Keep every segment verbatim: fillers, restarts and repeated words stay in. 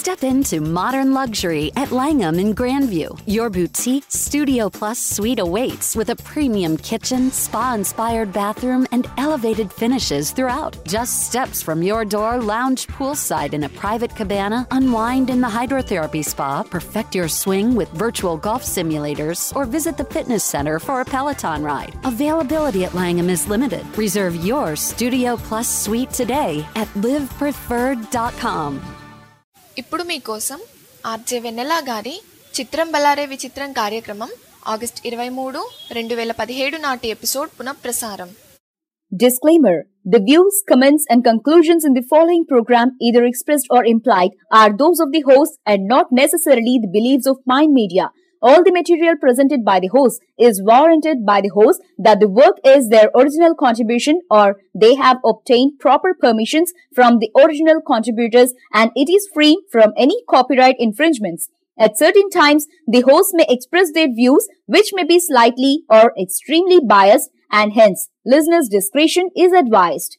Step into modern luxury at Langham in Grandview. Your boutique Studio Plus suite awaits with a premium kitchen, spa-inspired bathroom, and elevated finishes throughout. Just steps from your door, lounge poolside in a private cabana, unwind in the hydrotherapy spa, perfect your swing with virtual golf simulators, or visit the fitness center for a Peloton ride. Availability at Langham is limited. Reserve your Studio Plus suite today at live preferred dot com. ఇప్పుడు మీకోసం RJ వెన్నెల గారి చిత్రం బలారే విచిత్రం కార్యక్రమం August ఇరవై మూడు రెండు వేల పదిహేడు నాటి ఎపిసోడ్ పునఃప్రసారం. Disclaimer: the views, comments and conclusions in the following program, either expressed or implied, are those of the host and not necessarily the beliefs of Mind Media. All the material presented by the host is warranted by the host that the work is their original contribution or they have obtained proper permissions from the original contributors and it is free from any copyright infringements. At certain times, the host may express their views which may be slightly or extremely biased and hence listeners' discretion is advised.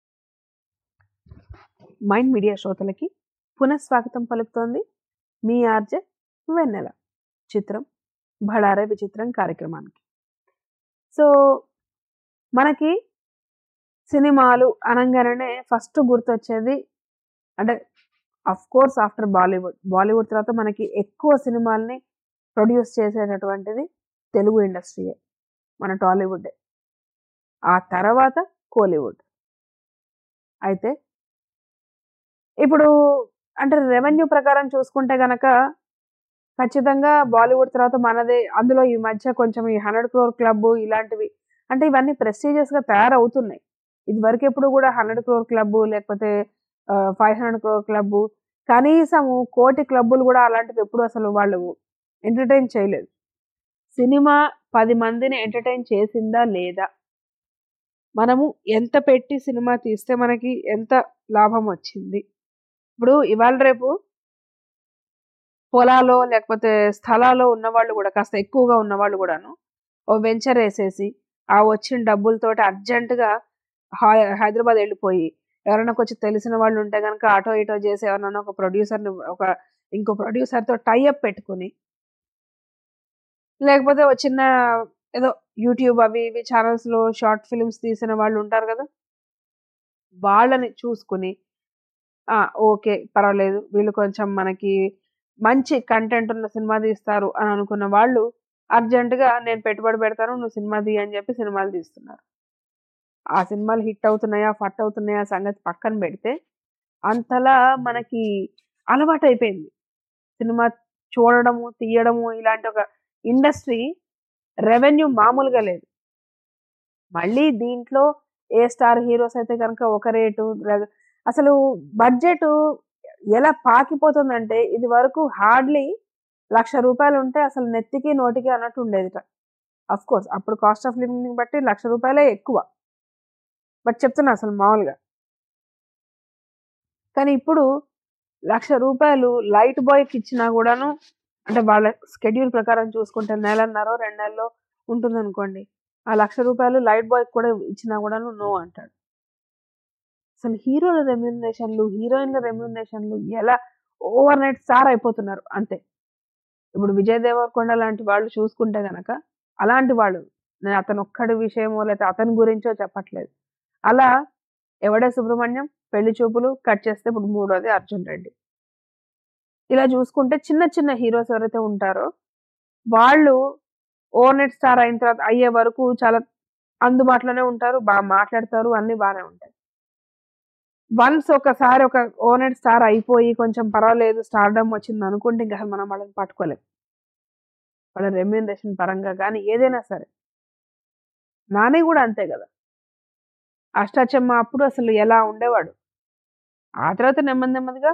Mind media శ్రోతలకి పునఃస్వాగతం పలుకుతోంది మీ RJ వెన్నెల చిత్రం బళారే విచిత్రం కార్యక్రమానికి. So మనకి సినిమాలు అనగానే first గుర్తొచ్చేది అంటే of course after Bollywood Bollywood తర్వాత మనకి ఎక్కువ సినిమాల్ని ప్రొడ్యూస్ చేసేటటువంటిది తెలుగు ఇండస్ట్రీయే, మన టాలీవుడ్. ఆ తర్వాత కోలీవుడ్. అయితే ఇప్పుడు అంటే రెవెన్యూ ప్రకారం చూసుకుంటే గనక ఖచ్చితంగా బాలీవుడ్ తర్వాత మనదే. అందులో ఈ మధ్య కొంచెం ఈ హండ్రెడ్ క్రోర్ క్లబ్ ఇలాంటివి అంటే ఇవన్నీ ప్రెస్టీజియస్గా తయారవుతున్నాయి. ఇది వరకు ఎప్పుడు కూడా హండ్రెడ్ క్రోర్ క్లబ్ లేకపోతే ఫైవ్ హండ్రెడ్ క్రోర్ క్లబ్ కనీసము కోటి క్లబ్బులు కూడా అలాంటివి ఎప్పుడు అసలు వాళ్ళు ఎంటర్టైన్ చేయలేదు. సినిమా పది మందిని ఎంటర్టైన్ చేసిందా లేదా, మనము ఎంత పెట్టి సినిమా తీస్తే మనకి ఎంత లాభం వచ్చింది. ఇప్పుడు ఇవాళ రేపు పొలాలో లేకపోతే స్థలాల్లో ఉన్నవాళ్ళు కూడా కాస్త ఎక్కువగా ఉన్నవాళ్ళు కూడాను ఓ వెంచర్ వేసేసి ఆ వచ్చిన డబ్బులతోటి అర్జెంటుగా హైదరాబాద్ వెళ్ళిపోయి ఎవరైనా కొంచెం తెలిసిన వాళ్ళు ఉంటే కనుక ఆటో ఇటో చేసి ఎవరైనా ఒక ప్రొడ్యూసర్ని ఒక ఇంకో ప్రొడ్యూసర్తో టైఅప్ పెట్టుకుని లేకపోతే ఒక చిన్న ఏదో యూట్యూబ్ అవి ఇవి ఛానల్స్లో షార్ట్ ఫిల్మ్స్ తీసిన వాళ్ళు ఉంటారు కదా, వాళ్ళని చూసుకుని ఓకే పర్వాలేదు వీళ్ళు కొంచెం మనకి మంచి కంటెంట్ ఉన్న సినిమా తీస్తారు అని అనుకున్న వాళ్ళు అర్జెంటుగా నేను పెట్టుబడి పెడతాను నువ్వు సినిమా తీ అని చెప్పి సినిమాలు తీస్తున్నారు. ఆ సినిమాలు హిట్ అవుతున్నాయా ఫట్ అవుతున్నాయా సంగతి పక్కన పెడితే అంతలా మనకి అలవాటు అయిపోయింది సినిమా చూడడము తీయడము. ఇలాంటి ఒక ఇండస్ట్రీ రెవెన్యూ మామూలుగా లేదు. మళ్ళీ దీంట్లో ఏ స్టార్ హీరోస్ అయితే కనుక ఒక రేటు, అసలు బడ్జెట్ ఎలా పాకిపోతుందంటే ఇది వరకు హార్డ్లీ లక్ష రూపాయలు ఉంటే అసలు నెత్తికి నోటికి అన్నట్టు ఉండేదిట. అఫ్ కోర్స్ అప్పుడు కాస్ట్ ఆఫ్ లివింగ్ బట్టి లక్ష రూపాయలే ఎక్కువ, బట్ చెప్తున్నా అసలు మామూలుగా. కానీ ఇప్పుడు లక్ష రూపాయలు లైట్ బాయ్కి ఇచ్చినా కూడాను అంటే వాళ్ళ స్కెడ్యూల్ ప్రకారం చూసుకుంటే నెలన్నర రెండు నెలల్లో ఉంటుంది అనుకోండి, ఆ లక్ష రూపాయలు లైట్ బాయ్కి కూడా ఇచ్చినా కూడాను నో అంటాడు. అసలు హీరోల రెమ్యూనరేషన్లు హీరోయిన్ల రెమ్యూనరేషన్లు ఎలా ఓవర్ నైట్ స్టార్ అయిపోతున్నారు అంతే. ఇప్పుడు విజయ్ దేవరకొండ లాంటి వాళ్ళు చూసుకుంటే గనక అలాంటి వాళ్ళు, నేను అతను ఒక్కడి విషయమో లేకపోతే అతని గురించో చెప్పట్లేదు, అలా ఎవడే సుబ్రహ్మణ్యం పెళ్లి చూపులు కట్ చేస్తే ఇప్పుడు మూడోది అర్జున్ రెడ్డి. ఇలా చూసుకుంటే చిన్న చిన్న హీరోస్ ఎవరైతే ఉంటారో వాళ్ళు ఓవర్ నైట్ స్టార్ అయిన తర్వాత అయ్యే వరకు చాలా అందుబాటులోనే ఉంటారు, బాగా మాట్లాడతారు, అన్ని బాగానే ఉంటాయి. వన్స్ ఒకసారి ఒక ఓవర్ నైట్ స్టార్ అయిపోయి కొంచెం పర్వాలేదు స్టార్డమ్ వచ్చింది అనుకుంటే ఇంకా మనం వాళ్ళని పట్టుకోలేం వాళ్ళ రెమ్యూనరేషన్ పరంగా కానీ ఏదైనా సరే. నాని కూడా అంతే కదా, అష్టాచమ్మ అప్పుడు అసలు ఎలా ఉండేవాడు, ఆ తర్వాత నెమ్మది నెమ్మదిగా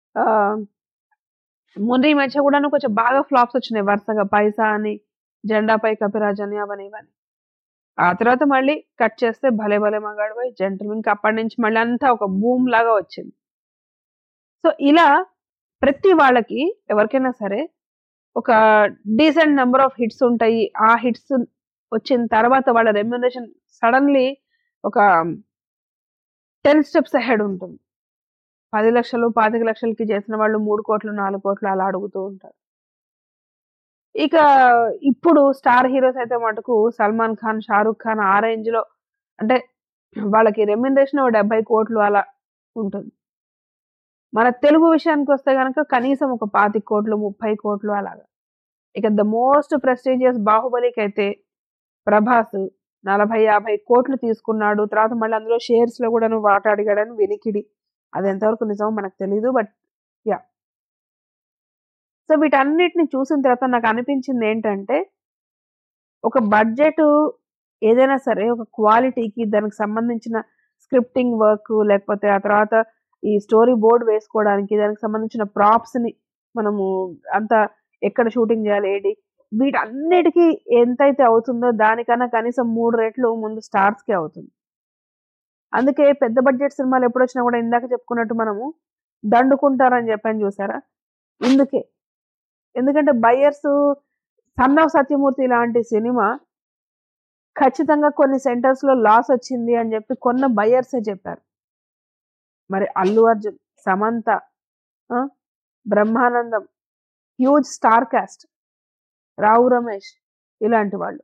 మొన్న ఈ మధ్య కూడా కొంచెం బాగా ఫ్లాప్స్ వచ్చినాయి వరుసగా, పైసా అని, జెండాపై కపిరాజ్ అని, అవని ఇవని. ఆ తర్వాత మళ్ళీ కట్ చేస్తే భలే భలే మగాడు పోయి జెంటల్, ఇంకా అప్పటి నుంచి మళ్ళీ అంతా ఒక బూమ్ లాగా వచ్చింది. సో ఇలా ప్రతి వాళ్ళకి ఎవరికైనా సరే ఒక డీసెంట్ నెంబర్ ఆఫ్ హిట్స్ ఉంటాయి. ఆ హిట్స్ వచ్చిన తర్వాత వాళ్ళ రెమ్యునరేషన్ సడన్లీ ఒక టెన్ స్టెప్స్ అహెడ్ ఉంటుంది. పది లక్షలు పాతిక లక్షలకి చేసిన వాళ్ళు మూడు కోట్లు నాలుగు కోట్లు అలా అడుగుతూ ఉంటారు. ఇక ఇప్పుడు స్టార్ హీరోస్ అయితే మటుకు సల్మాన్ ఖాన్, షారూక్ ఖాన్ ఆ రేంజ్ లో, అంటే వాళ్ళకి రెమ్యునరేషన్ డెబ్బై కోట్లు అలా ఉంటుంది. మన తెలుగు విషయానికి వస్తే కనుక కనీసం ఒక పాతిక కోట్లు ముప్పై కోట్లు అలాగా. ఇక ద మోస్ట్ ప్రెస్టీజియస్ బాహుబలికి అయితే ప్రభాస్ నలభై యాభై కోట్లు తీసుకున్నాడు. తర్వాత మళ్ళీ అందులో షేర్స్ లో కూడా వాటా అడిగాడని వినికిడి. అది ఎంతవరకు నిజమో మనకు తెలీదు. బట్ యా, సో వీటన్నిటిని చూసిన తర్వాత నాకు అనిపించింది ఏంటంటే, ఒక బడ్జెట్ ఏదైనా సరే ఒక క్వాలిటీకి దానికి సంబంధించిన స్క్రిప్టింగ్ వర్క్, లేకపోతే ఆ తర్వాత ఈ స్టోరీ బోర్డ్ వేసుకోవడానికి దానికి సంబంధించిన ప్రాప్స్ ని మనము అంత ఎక్కడ షూటింగ్ చేయాలి ఏంటి, వీటన్నిటికీ ఎంతైతే అవుతుందో దానికన్నా కనీసం మూడు రెట్లు ముందు స్టార్స్ కే అవుతుంది. అందుకే పెద్ద బడ్జెట్ సినిమాలు ఎప్పుడు వచ్చినా కూడా ఇందాక చెప్పుకున్నట్టు మనము దండుకుంటారని చెప్పని చూసారా, ఇందుకే. ఎందుకంటే బయ్యర్స్ సన్ ఆఫ్ సత్యమూర్తి లాంటి సినిమా ఖచ్చితంగా కొన్ని సెంటర్స్ లో లాస్ వచ్చింది అని చెప్పి కొన్న బయ్యర్సే చెప్పారు. మరి అల్లు అర్జున్, సమంత, ఆ, Brahmanandam, huge star cast, Rao Ramesh ఇలాంటి వాళ్ళు,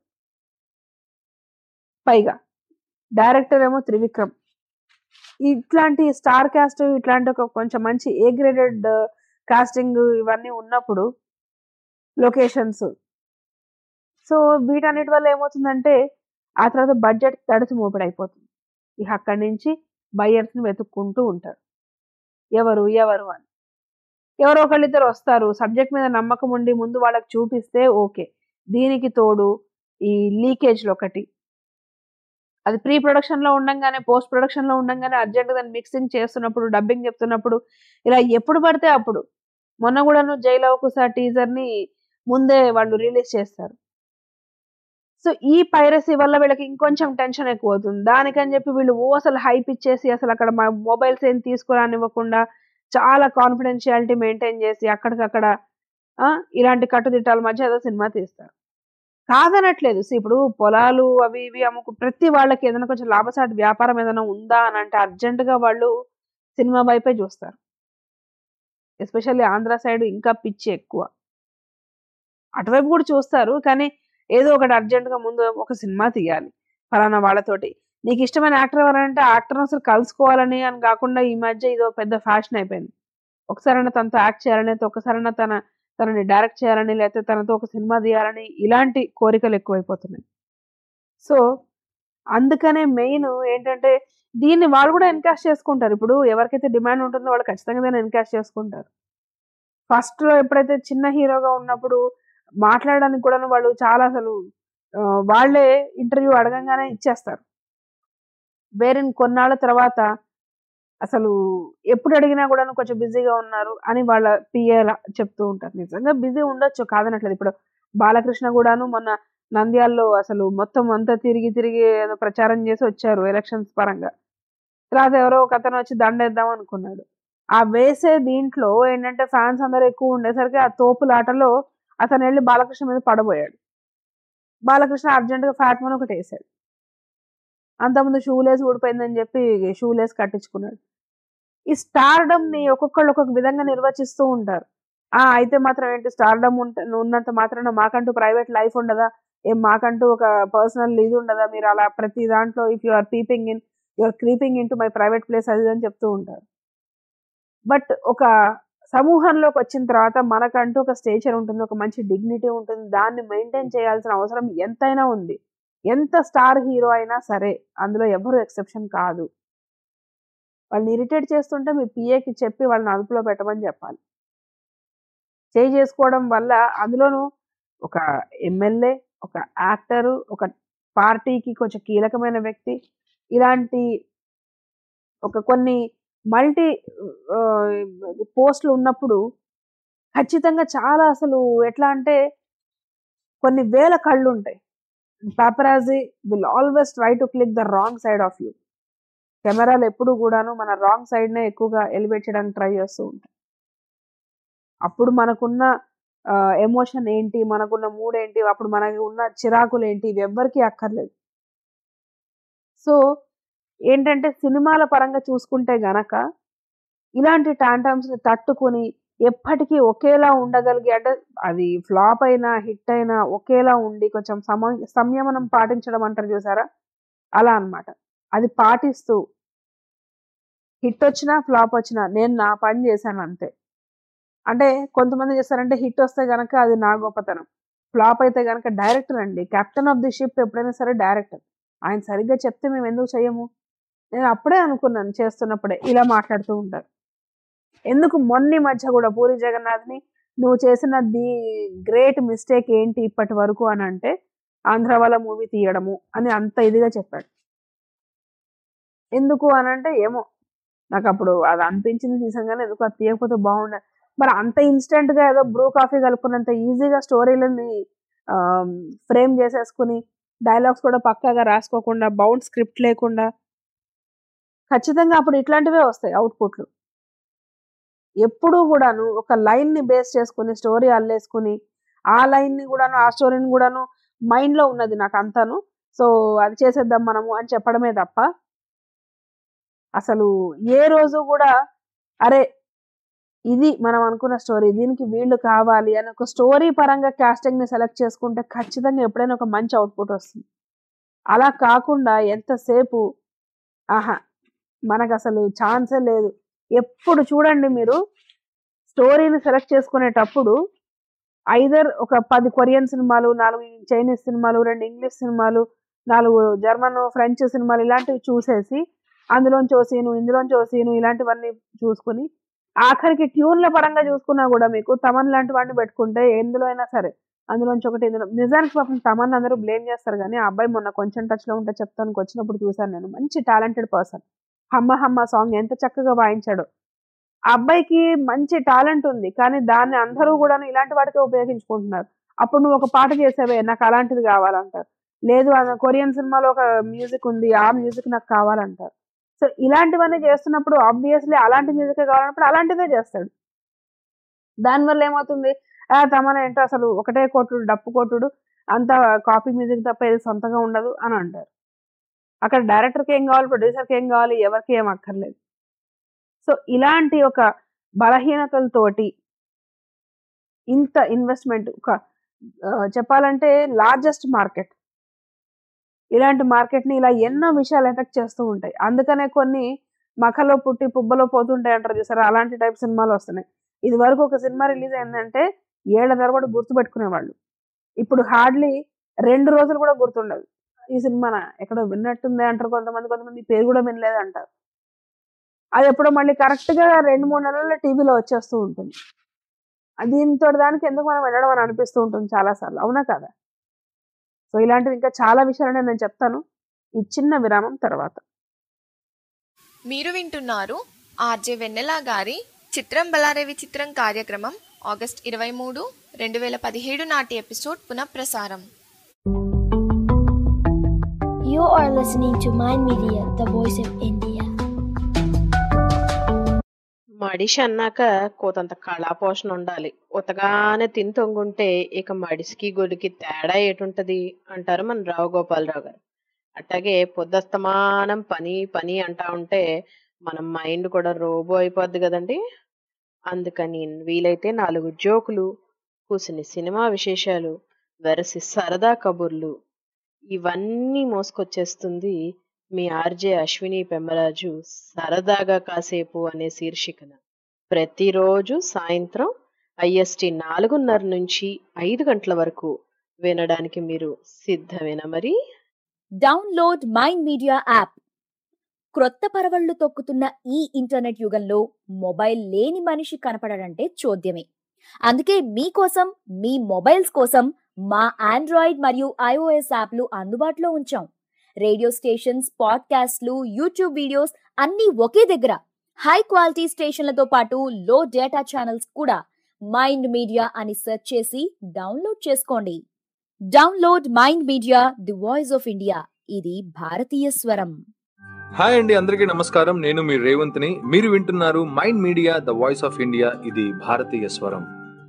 పైగా డైరెక్టర్ ఏమో త్రివిక్రమ్, ఇట్లాంటి స్టార్ కాస్ట్, ఇట్లాంటి ఒక కొంచెం మంచి ఏ గ్రేడెడ్ కాస్టింగ్ ఇవన్నీ ఉన్నప్పుడు లొకేషన్స్, సో వీటన్నిటి వల్ల ఏమవుతుందంటే ఆ తర్వాత బడ్జెట్ తడిసి మోపిడైపోతుంది. ఇక అక్కడి నుంచి బయ్యర్స్ని వెతుక్కుంటూ ఉంటారు ఎవరు ఎవరు అని. ఎవరో ఒకళ్ళిద్దరు వస్తారు, సబ్జెక్ట్ మీద నమ్మకం ఉండి ముందు వాళ్ళకి చూపిస్తే ఓకే. దీనికి తోడు ఈ లీకేజ్లు ఒకటి, అది ప్రీ ప్రొడక్షన్లో ఉండంగానే పోస్ట్ ప్రొడక్షన్లో ఉండంగానే అర్జెంట్గా దాన్ని మిక్సింగ్ చేస్తున్నప్పుడు, డబ్బింగ్ చెప్తున్నప్పుడు ఇలా ఎప్పుడు పడితే అప్పుడు, మొన్న కూడాను జైలవకుశ టీజర్ని ముందే వాళ్ళు రిలీజ్ చేస్తారు. సో ఈ పైరసీ వల్ల వీళ్ళకి ఇంకొంచెం టెన్షన్ ఎక్కువ అవుతుంది. దానికని చెప్పి వీళ్ళు ఓ అసలు హైప్ ఇచ్చేసి అసలు అక్కడ మా మొబైల్స్ ఏం తీసుకురానివ్వకుండా చాలా కాన్ఫిడెన్షియాలిటీ మెయింటైన్ చేసి అక్కడికక్కడ ఇలాంటి కట్టుదిట్టాల మధ్య ఏదో సినిమా తీస్తారు. కాదనట్లేదు, ఇప్పుడు పొలాలు అవి ఇవి అమ్ముకు ప్రతి వాళ్ళకి ఏదైనా కొంచెం లాభసాటి వ్యాపారం ఏదైనా ఉందా అని అంటే అర్జెంటుగా వాళ్ళు సినిమా వైపే చూస్తారు. ఎస్పెషల్లీ ఆంధ్ర సైడ్ ఇంకా పిచ్చి ఎక్కువ, అటువైపు కూడా చూస్తారు. కానీ ఏదో ఒకటి అర్జెంటుగా ముందు ఒక సినిమా తీయాలి ఫలానా వాళ్ళతోటి. నీకు ఇష్టమైన యాక్టర్ ఎవరంటే ఆ యాక్టర్ అసలు కలుసుకోవాలని అని కాకుండా ఈ మధ్య ఇదో పెద్ద ఫ్యాషన్ అయిపోయింది. ఒకసారైనా తనతో యాక్ట్ చేయాలని, లేకపోతే ఒకసారైనా తన తనని డైరెక్ట్ చేయాలని, లేకపోతే తనతో ఒక సినిమా తీయాలని, ఇలాంటి కోరికలు ఎక్కువైపోతున్నాయి. సో అందుకనే మెయిన్ ఏంటంటే దీన్ని వాళ్ళు కూడా ఎన్కాష్ చేసుకుంటారు. ఇప్పుడు ఎవరికైతే డిమాండ్ ఉంటుందో వాళ్ళు ఖచ్చితంగా దాన్ని ఎన్కాష్ చేసుకుంటారు. ఫస్ట్లో ఎప్పుడైతే చిన్న హీరోగా ఉన్నప్పుడు మాట్లాడడానికి కూడా వాళ్ళు చాలా అసలు వాళ్ళే ఇంటర్వ్యూ అడగంగానే ఇచ్చేస్తారు. వేరే కొన్నాళ్ళ తర్వాత అసలు ఎప్పుడు అడిగినా కూడా కొంచెం బిజీగా ఉన్నారు అని వాళ్ళ పిఏలా చెప్తూ ఉంటారు. నిజంగా బిజీ ఉండొచ్చు, కాదనట్లేదు. ఇప్పుడు బాలకృష్ణ కూడాను మొన్న నంద్యాలలో అసలు మొత్తం అంతా తిరిగి తిరిగి ప్రచారం చేసి వచ్చారు ఎలక్షన్స్ పరంగా. తర్వాత ఎవరో ఒక అతను వచ్చి దండేద్దాం అనుకున్నాడు. ఆ వేసే దీంట్లో ఏంటంటే ఫ్యాన్స్ అందరూ ఎక్కువ ఉండేసరికి ఆ తోపులాటలో అతను వెళ్ళి బాలకృష్ణ మీద పడబోయాడు. బాలకృష్ణ అర్జెంటుగా ఫ్యాట్ మని ఒకటి వేసాడు. అంతకుముందు షూ లేస్ ఊడిపోయిందని చెప్పి షూ లేస్ కట్టించుకున్నాడు. ఈ స్టార్డమ్ ని ఒక్కొక్కళ్ళు ఒక్కొక్క విధంగా నిర్వచిస్తూ ఉంటారు. ఆ అయితే మాత్రం ఏంటి, స్టార్డమ్ ఉన్నంత మాత్రాన మాకంటూ ప్రైవేట్ లైఫ్ ఉండదా, ఏం మాకంటూ ఒక పర్సనల్ ఇది ఉండదా, మీరు అలా ప్రతి దాంట్లో if you are peeping in you are creeping in to my private place అది అని చెప్తూ ఉంటారు. బట్ ఒక సమూహంలోకి వచ్చిన తర్వాత మనకంటూ ఒక స్టేచర్ ఉంటుంది, ఒక మంచి డిగ్నిటీ ఉంటుంది. దాన్ని మెయింటైన్ చేయాల్సిన అవసరం ఎంతైనా ఉంది. ఎంత స్టార్ హీరో అయినా సరే అందులో ఎవరు ఎక్సెప్షన్ కాదు. వాళ్ళని ఇరిటేట్ చేస్తుంటే మీ పిఏకి చెప్పి వాళ్ళని అదుపులో పెట్టమని చెప్పాలి. చేయి చేసుకోవడం వల్ల అందులోనూ ఒక ఎమ్మెల్యే, ఒక యాక్టరు, ఒక పార్టీకి కొంచెం కీలకమైన వ్యక్తి, ఇలాంటి ఒక కొన్ని మల్టీ పోస్టులు ఉన్నప్పుడు ఖచ్చితంగా చాలా అసలు ఎట్లా అంటే కొన్ని వేల కళ్ళు ఉంటాయి. Paparazzi will always try to click the wrong side of you. కెమెరాలు ఎప్పుడు కూడాను మన రాంగ్ సైడ్నే ఎక్కువగా ఎలివేట్ చేయడానికి ట్రై చేస్తూ ఉంటాయి. అప్పుడు మనకున్న ఎమోషన్ ఏంటి, మనకున్న మూడ్ ఏంటి, అప్పుడు మనకి ఉన్న చిరాకులు ఏంటి, ఇవి ఎవ్వరికీ అక్కర్లేదు. సో ఏంటంటే సినిమాల పరంగా చూసుకుంటే గనక ఇలాంటి టాంటమ్స్ని తట్టుకుని ఎప్పటికీ ఒకేలా ఉండగలిగి, అంటే అది ఫ్లాప్ అయినా హిట్ అయినా ఒకేలా ఉండి కొంచెం సమ సంయమనం పాటించడం అంటారు చూసారా, అలా అన్నమాట. అది పాటిస్తూ హిట్ వచ్చినా ఫ్లాప్ వచ్చినా నేను నా పని చేశాను అంతే. అంటే కొంతమంది చేస్తారంటే హిట్ వస్తే గనక అది నా గొప్పతనం, ఫ్లాప్ అయితే గనక డైరెక్టర్ అండి, కెప్టెన్ ఆఫ్ ది షిప్ ఎప్పుడైనా సరే డైరెక్టర్. ఆయన సరిగ్గా చెప్తే మేము ఎందుకు చెయ్యము? నేను అప్పుడే అనుకున్నాను చేస్తున్నప్పుడే ఇలా మాట్లాడుతూ ఉంటారు. ఎందుకు మొన్న మధ్య కూడా పూరి జగన్నాథ్ని నువ్వు చేసిన ది గ్రేట్ మిస్టేక్ ఏంటి ఇప్పటి వరకు అని అంటే ఆంధ్ర వాళ్ళ మూవీ తీయడము అని అంత ఇదిగా చెప్పాడు. ఎందుకు అని అంటే ఏమో నాకు అప్పుడు అది అనిపించింది తీసాగానే, ఎందుకు అది తీయకపోతే బాగుండదు. మరి అంత ఇన్స్టెంట్గా ఏదో బ్రూ కాఫీ కలుపుకున్నంత ఈజీగా స్టోరీలని ఫ్రేమ్ చేసేసుకుని డైలాగ్స్ కూడా పక్కాగా రాసుకోకుండా బౌండ్ స్క్రిప్ట్ లేకుండా ఖచ్చితంగా అప్పుడు ఇట్లాంటివే వస్తాయి అవుట్పుట్లు. ఎప్పుడూ కూడాను ఒక లైన్ని బేస్ చేసుకుని స్టోరీ అల్లేసుకుని ఆ లైన్ని కూడాను ఆ స్టోరీని కూడాను మైండ్లో ఉన్నది నాకు అంతాను, సో అది చేసేద్దాం మనము అని చెప్పడమే తప్ప అసలు ఏ రోజు కూడా అరే ఇది మనం అనుకున్న స్టోరీ, దీనికి వీళ్ళు కావాలి అని ఒక స్టోరీ పరంగా కాస్టింగ్ని సెలెక్ట్ చేసుకుంటే ఖచ్చితంగా ఎప్పుడైనా ఒక మంచి అవుట్పుట్ వస్తుంది. అలా కాకుండా ఎంతసేపు ఆహా మనకు అసలు ఛాన్సే లేదు. ఎప్పుడు చూడండి మీరు స్టోరీని సెలెక్ట్ చేసుకునేటప్పుడు ఐదర్ ఒక పది కొరియన్ సినిమాలు, నాలుగు చైనీస్ సినిమాలు, రెండు ఇంగ్లీష్ సినిమాలు, నాలుగు జర్మన్ ఫ్రెంచ్ సినిమాలు ఇలాంటివి చూసేసి అందులోంచి ఓ సీను ఇందులోంచి ఓ సీను ఇలాంటివన్నీ చూసుకుని ఆఖరికి ట్యూన్ల పరంగా చూసుకున్నా కూడా మీకు తమన్ లాంటి వాడిని పెట్టుకుంటే ఎందులో అయినా సరే అందులోంచి ఒకటి ఇందులో నిజానికి పాపం తమన్ అందరూ బ్లేమ్ చేస్తారు, కానీ ఆ అబ్బాయి మొన్న కొంచెం టచ్లో ఉంటే చెప్తానికి వచ్చినప్పుడు చూశాను నేను. మంచి టాలెంటెడ్ పర్సన్. హమ్మ హమ్మ సాంగ్ ఎంత చక్కగా వాయించాడో. ఆ అబ్బాయికి మంచి టాలెంట్ ఉంది, కానీ దాన్ని అందరూ కూడా ఇలాంటి వాటికే ఉపయోగించుకుంటున్నారు. అప్పుడు నువ్వు ఒక పాట చేసావే నాకు అలాంటిది కావాలంటారు, లేదు కొరియన్ సినిమాలో ఒక మ్యూజిక్ ఉంది ఆ మ్యూజిక్ నాకు కావాలంటారు. సో ఇలాంటివన్నీ చేస్తున్నప్పుడు ఆబ్వియస్లీ అలాంటి మ్యూజిక్ కావాలన్నప్పుడు అలాంటిదే చేస్తాడు. దానివల్ల ఏమవుతుంది, ఆ తమన ఏంటో అసలు ఒకటే కొట్టుడు డప్పు కొట్టుడు అంత కాపీ మ్యూజిక్ తప్ప ఏది సొంతంగా ఉండదు అని అంటారు. అక్కడ డైరెక్టర్కి ఏం కావాలి, ప్రొడ్యూసర్కి ఏం కావాలి, ఎవరికి ఏం అక్కర్లేదు. సో ఇలాంటి ఒక బలహీనతలతోటి ఇంత ఇన్వెస్ట్మెంట్, ఒక చెప్పాలంటే లార్జెస్ట్ మార్కెట్, ఇలాంటి మార్కెట్ని ఇలా ఎన్నో విషయాలు ఎఫెక్ట్ చేస్తూ ఉంటాయి. అందుకనే కొన్ని మఖలో పుట్టి పుబ్బలో పోతుంటాయి అంటారు చూసారా, అలాంటి టైప్ సినిమాలు వస్తున్నాయి. ఇది వరకు ఒక సినిమా రిలీజ్ అయిందంటే ఏళ్ల తరబడి గుర్తుపెట్టుకునేవాళ్ళు, ఇప్పుడు హార్డ్లీ రెండు రోజులు కూడా గుర్తుండదు. ఈ సినిమా ఎక్కడో విన్నట్టుంది అంటారు కొంతమంది, కొంతమంది పేరు కూడా వినలేదు అంటారు. అది ఎప్పుడో మళ్ళీ కరెక్ట్గా రెండు మూడు నెలల్లో టీవీలో వచ్చేస్తూ ఉంటుంది. దీంతో దానికి ఎందుకు మనం వెళ్ళడం అని అనిపిస్తూ ఉంటుంది చాలాసార్లు, అవునా కదా? సో ఇలాంటివి ఇంకా చాలా విషయాలు నేను చెప్తాను ఈ చిన్న విరామం తర్వాత. మీరు వింటున్నారు ఆర్జే వెన్నెల గారి చిత్రం బలారే విచిత్రం కార్యక్రమం ఆగస్ట్ ఇరవై మూడు రెండు వేల పదిహేడు నాటి ఎపిసోడ్ పునఃప్రసారం. You are listening to Mind Media, the voice of India. మడిషి అన్నాక కోతంత కళాపోషణ ఉండాలి. ఉతగానే తిని తొంగుంటే ఇక మడిసికి గొడికి తేడా ఏటుంటది అంటారు మన రావు గోపాలరావు గారు. అట్లాగే పొద్దస్తమానం పని పని అంటా ఉంటే మన మైండ్ కూడా రోబో అయిపోద్ది కదండి. అందుకని వీలైతే నాలుగు జోకులు, కూసిని సినిమా విశేషాలు, వెరసి సరదా కబుర్లు ఇవన్నీ మోసుకొచ్చేస్తుంది మీ ఆర్జే అశ్విని పెమ్మరాజు సరదాగా కాసేపు అనే శీర్షికన. ప్రతిరోజు సాయంత్రం ఐఎస్టి నాలుగున్నర నుంచి ఐదు గంటల వరకు వినడానికి మీరు సిద్ధమేనా మరి? Download mind media app. క్రొత్త పరవళ్లు తొక్కుతున్న ఈ ఇంటర్నెట్ యుగంలో మొబైల్ లేని మనిషి కనపడడంటే చోద్యమే. అందుకే మీకోసం మీ మొబైల్స్ కోసం మా ఆండ్రాయిడ్ మరియు ఐఓఎస్ యాప్లు అందుబాటులో ఉంచాం. రేడియో స్టేషన్స్, పాడ్కాస్ట్లు, యూట్యూబ్ వీడియోస్ అన్నీ ఒకే దగ్గర. హై క్వాలిటీ స్టేషన్లతో పాటు లో డేటా ఛానల్స్ కూడా. మైండ్ మీడియా అని సెర్చ్ చేసి డౌన్లోడ్ చేసుకోండి. Download mind media, the voice of India. ఇది భారతీయ స్వరం. హాయ్ అండి, అందరికీ నమస్కారం. నేను మీ రేవంత్ని. మీరు వింటున్నారు mind media, the voice of India. ఇది భారతీయ స్వరం.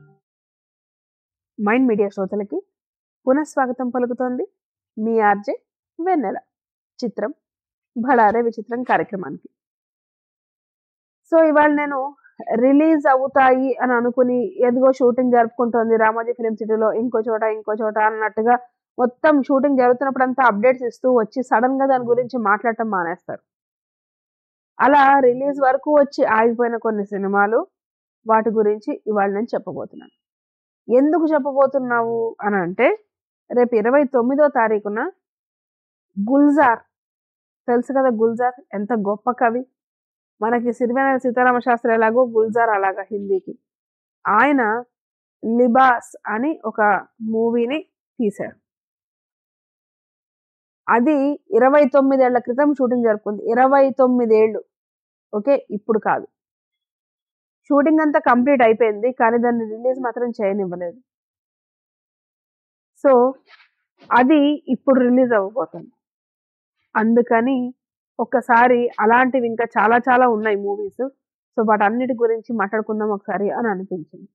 మైండ్ మీడియా శ్రోతలకి పునఃస్వాగతం పలుకుతోంది మీ ఆర్జే వెన్నెల. చిత్రం భళారే విచిత్రం కార్యక్రమానికి. సో ఇవాళ నేను రిలీజ్ అవుతాయి అని అనుకుని ఎదిగో షూటింగ్ జరుపుకుంటోంది రామోజీ ఫిలిం సిటీలో ఇంకో చోట ఇంకో చోట అన్నట్టుగా మొత్తం షూటింగ్ జరుగుతున్నప్పుడు అంతా అప్డేట్స్ ఇస్తూ వచ్చి సడన్ గా దాని గురించి మాట్లాడటం మానేస్తారు. అలా రిలీజ్ వరకు వచ్చి ఆగిపోయిన కొన్ని సినిమాలు, వాటి గురించి ఇవాళ నేను చెప్పబోతున్నాను. ఎందుకు చెప్పబోతున్నావు అని అంటే, రేపు ఇరవై తొమ్మిదో తారీఖున గుల్జార్, తెలుసు కదా గుల్జార్ ఎంత గొప్ప కవి, మనకి సిరివెన్నెల సీతారామ శాస్త్రి ఎలాగో గుల్జార్ అలాగా హిందీకి. ఆయన లిబాస్ అని ఒక మూవీని తీశారు. అది ఇరవై తొమ్మిదేళ్ల క్రితం షూటింగ్ జరుపుకుంది. ఇరవై తొమ్మిదేళ్ళు, ఓకే, ఇప్పుడు కాదు. షూటింగ్ అంతా కంప్లీట్ అయిపోయింది, కానీ దాన్ని రిలీజ్ మాత్రం చేయనివ్వలేదు. సో అది ఇప్పుడు రిలీజ్ అవ్వబోతుంది. అందుకని ఒక్కసారి అలాంటివి ఇంకా చాలా చాలా ఉన్నాయి మూవీస్, సో వాటన్నిటి గురించి మాట్లాడుకుందాం ఒకసారి అని అనిపించింది.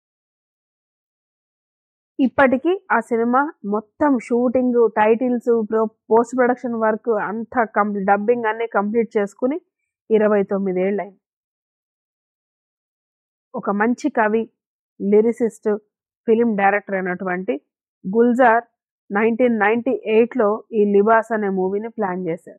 ఇప్పటికీ ఆ సినిమా మొత్తం shooting, titles, post production work అంతా కంప్లీట్, డబ్బింగ్ అన్ని కంప్లీట్ చేసుకుని ఇరవై తొమ్మిదేళ్ళు అయింది. ఒక మంచి కవి, లిరిసిస్ట్, ఫిలిం డైరెక్టర్ అయినటువంటి గుల్జార్ నైన్టీన్ నైన్టీ ఎయిట్లో ఈ లిబాస్ అనే మూవీని ప్లాన్ చేశారు.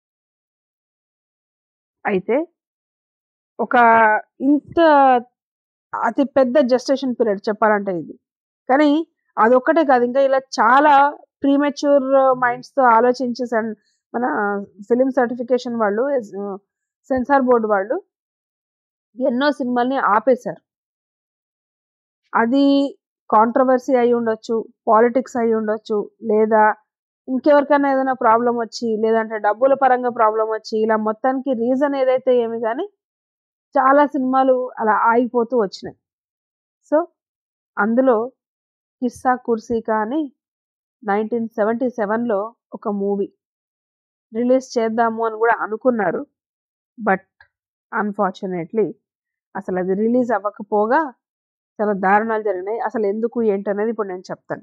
అయితే ఒక ఇంత అతి పెద్ద జెస్టేషన్ పీరియడ్ చెప్పాలంటే ఇది, కానీ అదొక్కటే కాదు, ఇంకా ఇలా చాలా ప్రీమెచ్యూర్ మైండ్స్తో ఆలోచించి మన ఫిలిం సర్టిఫికేషన్ వాళ్ళు, సెన్సార్ బోర్డు వాళ్ళు ఎన్నో సినిమాల్ని ఆపేశారు. అది కాంట్రవర్సీ అయి ఉండొచ్చు, పాలిటిక్స్ అయి ఉండొచ్చు, లేదా ఇంకెవరికైనా ఏదైనా ప్రాబ్లం వచ్చి, లేదంటే డబ్బుల పరంగా ప్రాబ్లం వచ్చి, ఇలా మొత్తానికి రీజన్ ఏదైతే ఏమి కానీ చాలా సినిమాలు అలా ఆగిపోతూ వచ్చినాయి. సో అందులో కిస్సా కుర్సీకా అని నైన్టీన్ సెవెంటీ సెవెన్లో ఒక మూవీ రిలీజ్ చేద్దాము అని కూడా అనుకున్నారు. బట్ అన్ఫార్చునేట్లీ అసలు అది రిలీజ్ అవ్వకపోగా చాలా దారుణాలు జరిగినాయి. అసలు ఎందుకు ఏంటనేది ఇప్పుడు నేను చెప్తాను.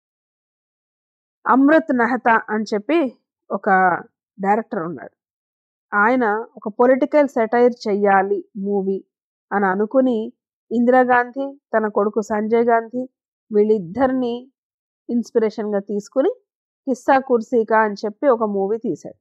అమృత్ మెహతా అని చెప్పి ఒక డైరెక్టర్ ఉన్నాడు. ఆయన ఒక పొలిటికల్ సెటైర్ చెయ్యాలి మూవీ అని అనుకుని ఇందిరాగాంధీ, తన కొడుకు సంజయ్ గాంధీ వీళ్ళిద్దరిని ఇన్స్పిరేషన్గా తీసుకుని కిస్సా కుర్సీకా అని చెప్పి ఒక మూవీ తీశాడు.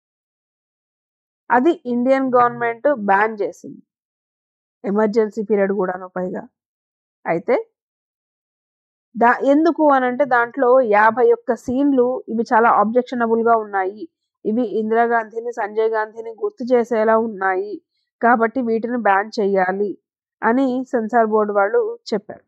అది ఇండియన్ గవర్నమెంట్ బ్యాన్ చేసింది, ఎమర్జెన్సీ పీరియడ్ కూడాను పైగా. అయితే దా ఎందుకు అని అంటే దాంట్లో యాభై ఒక్క సీన్లు ఇవి చాలా ఆబ్జెక్షనబుల్గా ఉన్నాయి, ఇవి ఇందిరాగాంధీని, సంజయ్ గాంధీని గుర్తు చేసేలా ఉన్నాయి, కాబట్టి వీటిని బ్యాన్ చేయాలి అని సెన్సార్ బోర్డు వాళ్ళు చెప్పారు.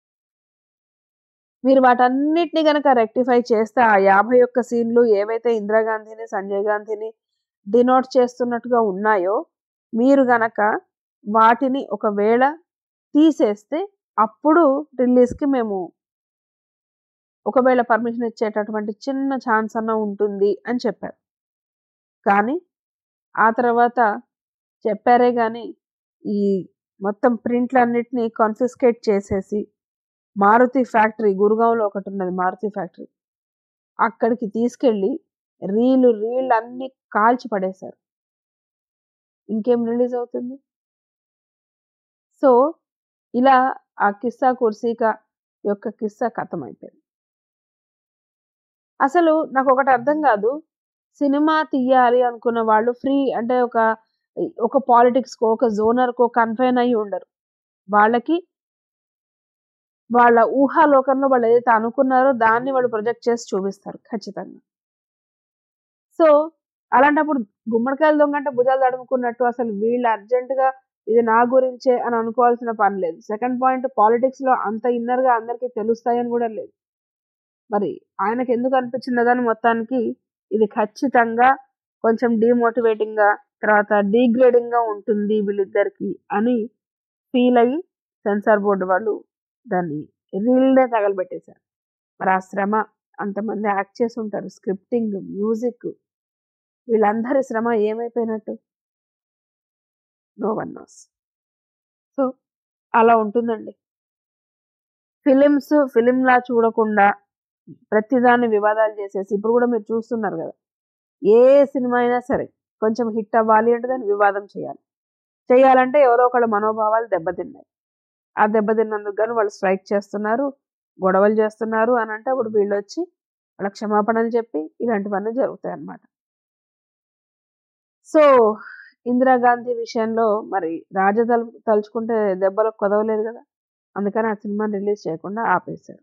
మీరు వాటన్నిటిని కనుక రెక్టిఫై చేస్తే ఆ యాభై ఒక్క సీన్లు ఏవైతే ఇందిరాగాంధీని, సంజయ్ గాంధీని డినోట్ చేస్తున్నట్టుగా ఉన్నాయో, మీరు గనక వాటిని ఒకవేళ తీసేస్తే అప్పుడు రిలీజ్కి మేము ఒకవేళ పర్మిషన్ ఇచ్చేటటువంటి చిన్న ఛాన్స్ అన్న ఉంటుంది అని చెప్పారు. కానీ ఆ తర్వాత చెప్పారే కానీ ఈ మొత్తం ప్రింట్లన్నిటినీ కాన్ఫిస్కేట్ చేసేసి మారుతి ఫ్యాక్టరీ, గురుగాంలో ఒకటి ఉన్నది మారుతి ఫ్యాక్టరీ, అక్కడికి తీసుకెళ్ళి రీలు రీళ్ళు అన్నీ కాల్చి పడేశారు. ఇంకేం రిలీజ్ అవుతుంది? సో ఇలా ఆ కిస్సా కుర్సీకా యొక్క కిస్సా కథం అయిపోయింది. అసలు నాకు ఒకటి అర్థం కాదు, సినిమా తీయాలి అనుకున్న వాళ్ళు ఫ్రీ అంటే ఒక ఒక పాలిటిక్స్కో, ఒక జోనర్కో కన్ఫైన్ అయ్యి ఉండరు. వాళ్ళకి వాళ్ళ ఊహాలోకంలో వాళ్ళు ఏదైతే అనుకున్నారో దాన్ని వాళ్ళు ప్రొజెక్ట్ చేసి చూపిస్తారు ఖచ్చితంగా. సో అలాంటప్పుడు గుమ్మడికాయలు దొంగంటే భుజాలు తడుముకున్నట్టు అసలు వీళ్ళు అర్జెంటుగా ఇది నా గురించే అని అనుకోవాల్సిన పని లేదు. సెకండ్ పాయింట్, పాలిటిక్స్లో అంత ఇన్నర్గా అందరికీ తెలుస్తాయని కూడా లేదు. మరి ఆయనకు ఎందుకు అనిపించిందో కానీ మొత్తానికి ఇది ఖచ్చితంగా కొంచెం డీమోటివేటింగ్గా, తర్వాత డీగ్రేడింగ్గా ఉంటుంది వీళ్ళిద్దరికి అని ఫీల్ అయ్యి సెన్సార్ బోర్డు వాళ్ళు దాన్ని రీల్నే తగలబెట్టేశారు. మరి ఆ శ్రమ, అంతమంది యాక్ట్ చేసి ఉంటారు, స్క్రిప్టింగ్, మ్యూజిక్, వీళ్ళందరి శ్రమ ఏమైపోయినట్టు? No one knows. సో అలా ఉంటుందండి. ఫిలిమ్స్ ఫిలింలా చూడకుండా ప్రతిదాన్ని వివాదాలు చేసేసి, ఇప్పుడు కూడా మీరు చూస్తున్నారు కదా, ఏ సినిమా అయినా సరే కొంచెం హిట్ అవ్వాలి అంటే దాన్ని వివాదం చేయాలి. చేయాలంటే ఎవరో ఒకళ్ళ మనోభావాలు దెబ్బతిన్నాయి. ఆ దెబ్బతిన్నందుకు గాను వాళ్ళు స్ట్రైక్ చేస్తున్నారు, గొడవలు చేస్తున్నారు అని అంటే అప్పుడు వీళ్ళొచ్చి వాళ్ళ క్షమాపణలు చెప్పి ఇలాంటివన్నీ జరుగుతాయి అన్నమాట. సో ఇందిరాగాంధీ విషయంలో మరి రాజ తలు తలుచుకుంటే దెబ్బలకు కొదవలేదు కదా, అందుకని ఆ సినిమాని రిలీజ్ చేయకుండా ఆపేశారు.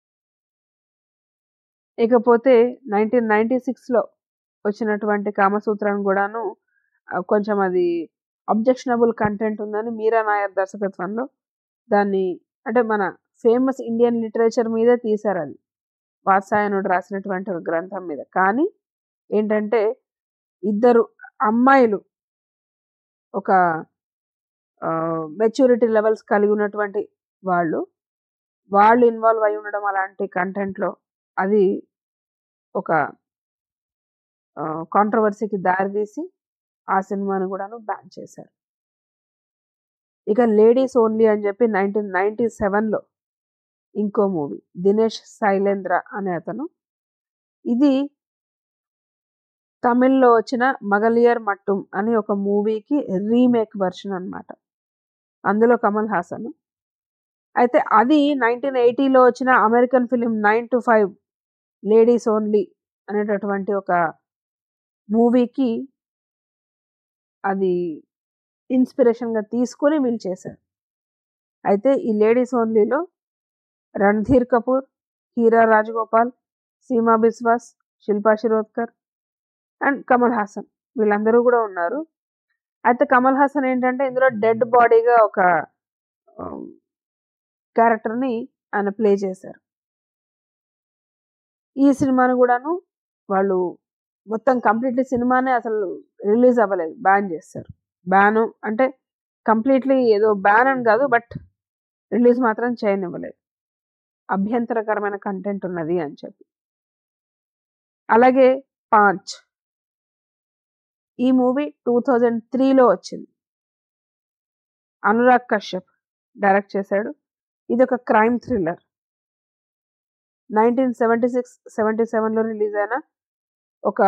ఇకపోతే నైన్టీన్ నైన్టీ సిక్స్లో వచ్చినటువంటి కామసూత్రాన్ని కూడాను ఆ, కొంచెం అది అబ్జెక్షనబుల్ కంటెంట్ ఉందని మీరా నాయర్ దర్శకత్వంలో దాన్ని అంటే మన ఫేమస్ ఇండియన్ లిటరేచర్ మీదే తీశారు. అది వాత్సాయనుడు రాసినటువంటి ఒక గ్రంథం మీద. కానీ ఏంటంటే ఇద్దరు అమ్మాయిలు ఒక మెచ్యూరిటీ లెవెల్స్ కలిగి ఉన్నటువంటి వాళ్ళు వాళ్ళు ఇన్వాల్వ్ అయి ఉండడం అలాంటి కంటెంట్లో అది ఒక కాంట్రవర్సీకి దారితీసి ఆ సినిమాను కూడాను బ్యాన్ చేశారు. ఇక లేడీస్ ఓన్లీ అని చెప్పి నైన్టీన్ నైన్టీ సెవెన్లో ఇంకో మూవీ దినేష్ శైలేంద్ర అనే అతను, ఇది తమిళ్లో వచ్చిన మగలియర్ మట్టుం అని ఒక మూవీకి రీమేక్ వర్షన్ అన్నమాట. అందులో కమల్ హాసన్. అయితే అది నైన్టీన్ ఎయిటీలో వచ్చిన American film nine to five ladies only అనేటటువంటి ఒక మూవీకి అది ఇన్స్పిరేషన్గా తీసుకొని వీళ్ళు చేశారు. అయితే ఈ లేడీస్ ఓన్లీలో రణధీర్ కపూర్, హీరా రాజగోపాల్, సీమా బిస్వాస్, శిల్పా శిరోద్కర్ అండ్ కమల్ హాసన్ వీళ్ళందరూ కూడా ఉన్నారు. అయితే కమల్ హాసన్ ఏంటంటే ఇందులో డెడ్ బాడీగా ఒక క్యారెక్టర్ని ఆయన ప్లే చేశారు. ఈ సినిమాను కూడాను వాళ్ళు మొత్తం కంప్లీట్లీ సినిమానే అసలు రిలీజ్ అవ్వలేదు, బ్యాన్ చేస్తారు. బ్యాను అంటే కంప్లీట్లీ ఏదో బ్యాన్ అని కాదు, బట్ రిలీజ్ మాత్రం చేయనివ్వలేదు, అభ్యంతరకరమైన కంటెంట్ ఉన్నది అని చెప్పి. అలాగే పాంచ్ ఈ మూవీ టూ థౌజండ్ త్రీలో వచ్చింది. అనురాగ్ కశ్యప్ డైరెక్ట్ చేశాడు. ఇది ఒక crime thriller. Nineteen seventy six seventy సెవెన్లో రిలీజ్ అయిన ఒక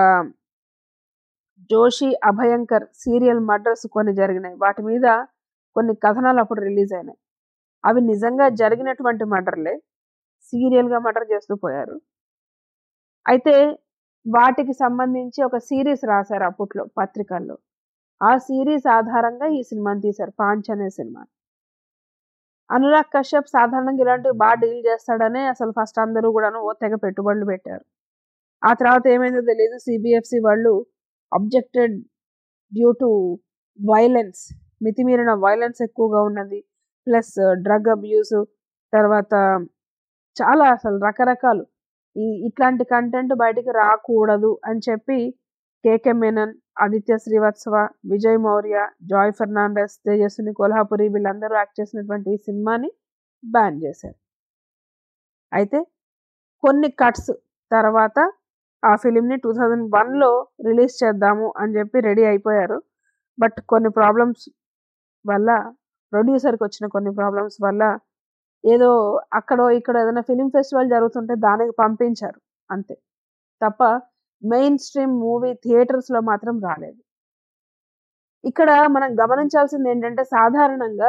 జోషి అభయంకర్ సీరియల్ మర్డర్స్ కొన్ని జరిగినాయి. వాటి మీద కొన్ని కథనాలు అప్పుడు రిలీజ్ అయినాయి. అవి నిజంగా జరిగినటువంటి మర్డర్లే, సీరియల్గా మర్డర్ చేస్తూ పోయారు. అయితే వాటికి సంబంధించి ఒక సిరీస్ రాశారు అప్పట్లో పత్రికల్లో. ఆ సిరీస్ ఆధారంగా ఈ సినిమాని తీశారు, పాంచ్ అనే సినిమా. అనురాగ్ కశ్యప్ సాధారణంగా ఇలాంటివి బాగా డీల్ చేస్తాడనే అసలు ఫస్ట్ అందరూ కూడాను ఓ తెగ పెట్టుబడులు పెట్టారు. ఆ తర్వాత ఏమైందో తెలియదు, సిబిఎఫ్సి వాళ్ళు అబ్జెక్టెడ్ డ్యూ టు వైలెన్స్, మితిమీరిన వైలెన్స్ ఎక్కువగా ఉన్నది, ప్లస్ డ్రగ్ అబ్యూస్, తర్వాత చాలా అసలు రకరకాలు ఈ ఇట్లాంటి కంటెంట్ బయటికి రాకూడదు అని చెప్పి కేకే మేనన్, ఆదిత్య శ్రీవత్సవ, విజయ్ మౌర్య, జాయ్ ఫెర్నాండెస్, తేజస్విని కొల్హాపురి వీళ్ళందరూ యాక్ట్ చేసినటువంటి ఈ సినిమాని బ్యాన్ చేశారు. అయితే కొన్ని కట్స్ తర్వాత ఆ ఫిలింని టూ థౌజండ్ వన్లో రిలీజ్ చేద్దాము అని చెప్పి రెడీ అయిపోయారు. బట్ కొన్ని ప్రాబ్లమ్స్ వల్ల, ప్రొడ్యూసర్కి వచ్చిన కొన్ని ప్రాబ్లమ్స్ వల్ల ఏదో అక్కడో ఇక్కడ ఏదైనా ఫిలిం ఫెస్టివల్ జరుగుతుంటే దానికి పంపించారు అంతే తప్ప మెయిన్ స్ట్రీమ్ మూవీ థియేటర్స్లో మాత్రం రాలేదు. ఇక్కడ మనం గమనించాల్సింది ఏంటంటే సాధారణంగా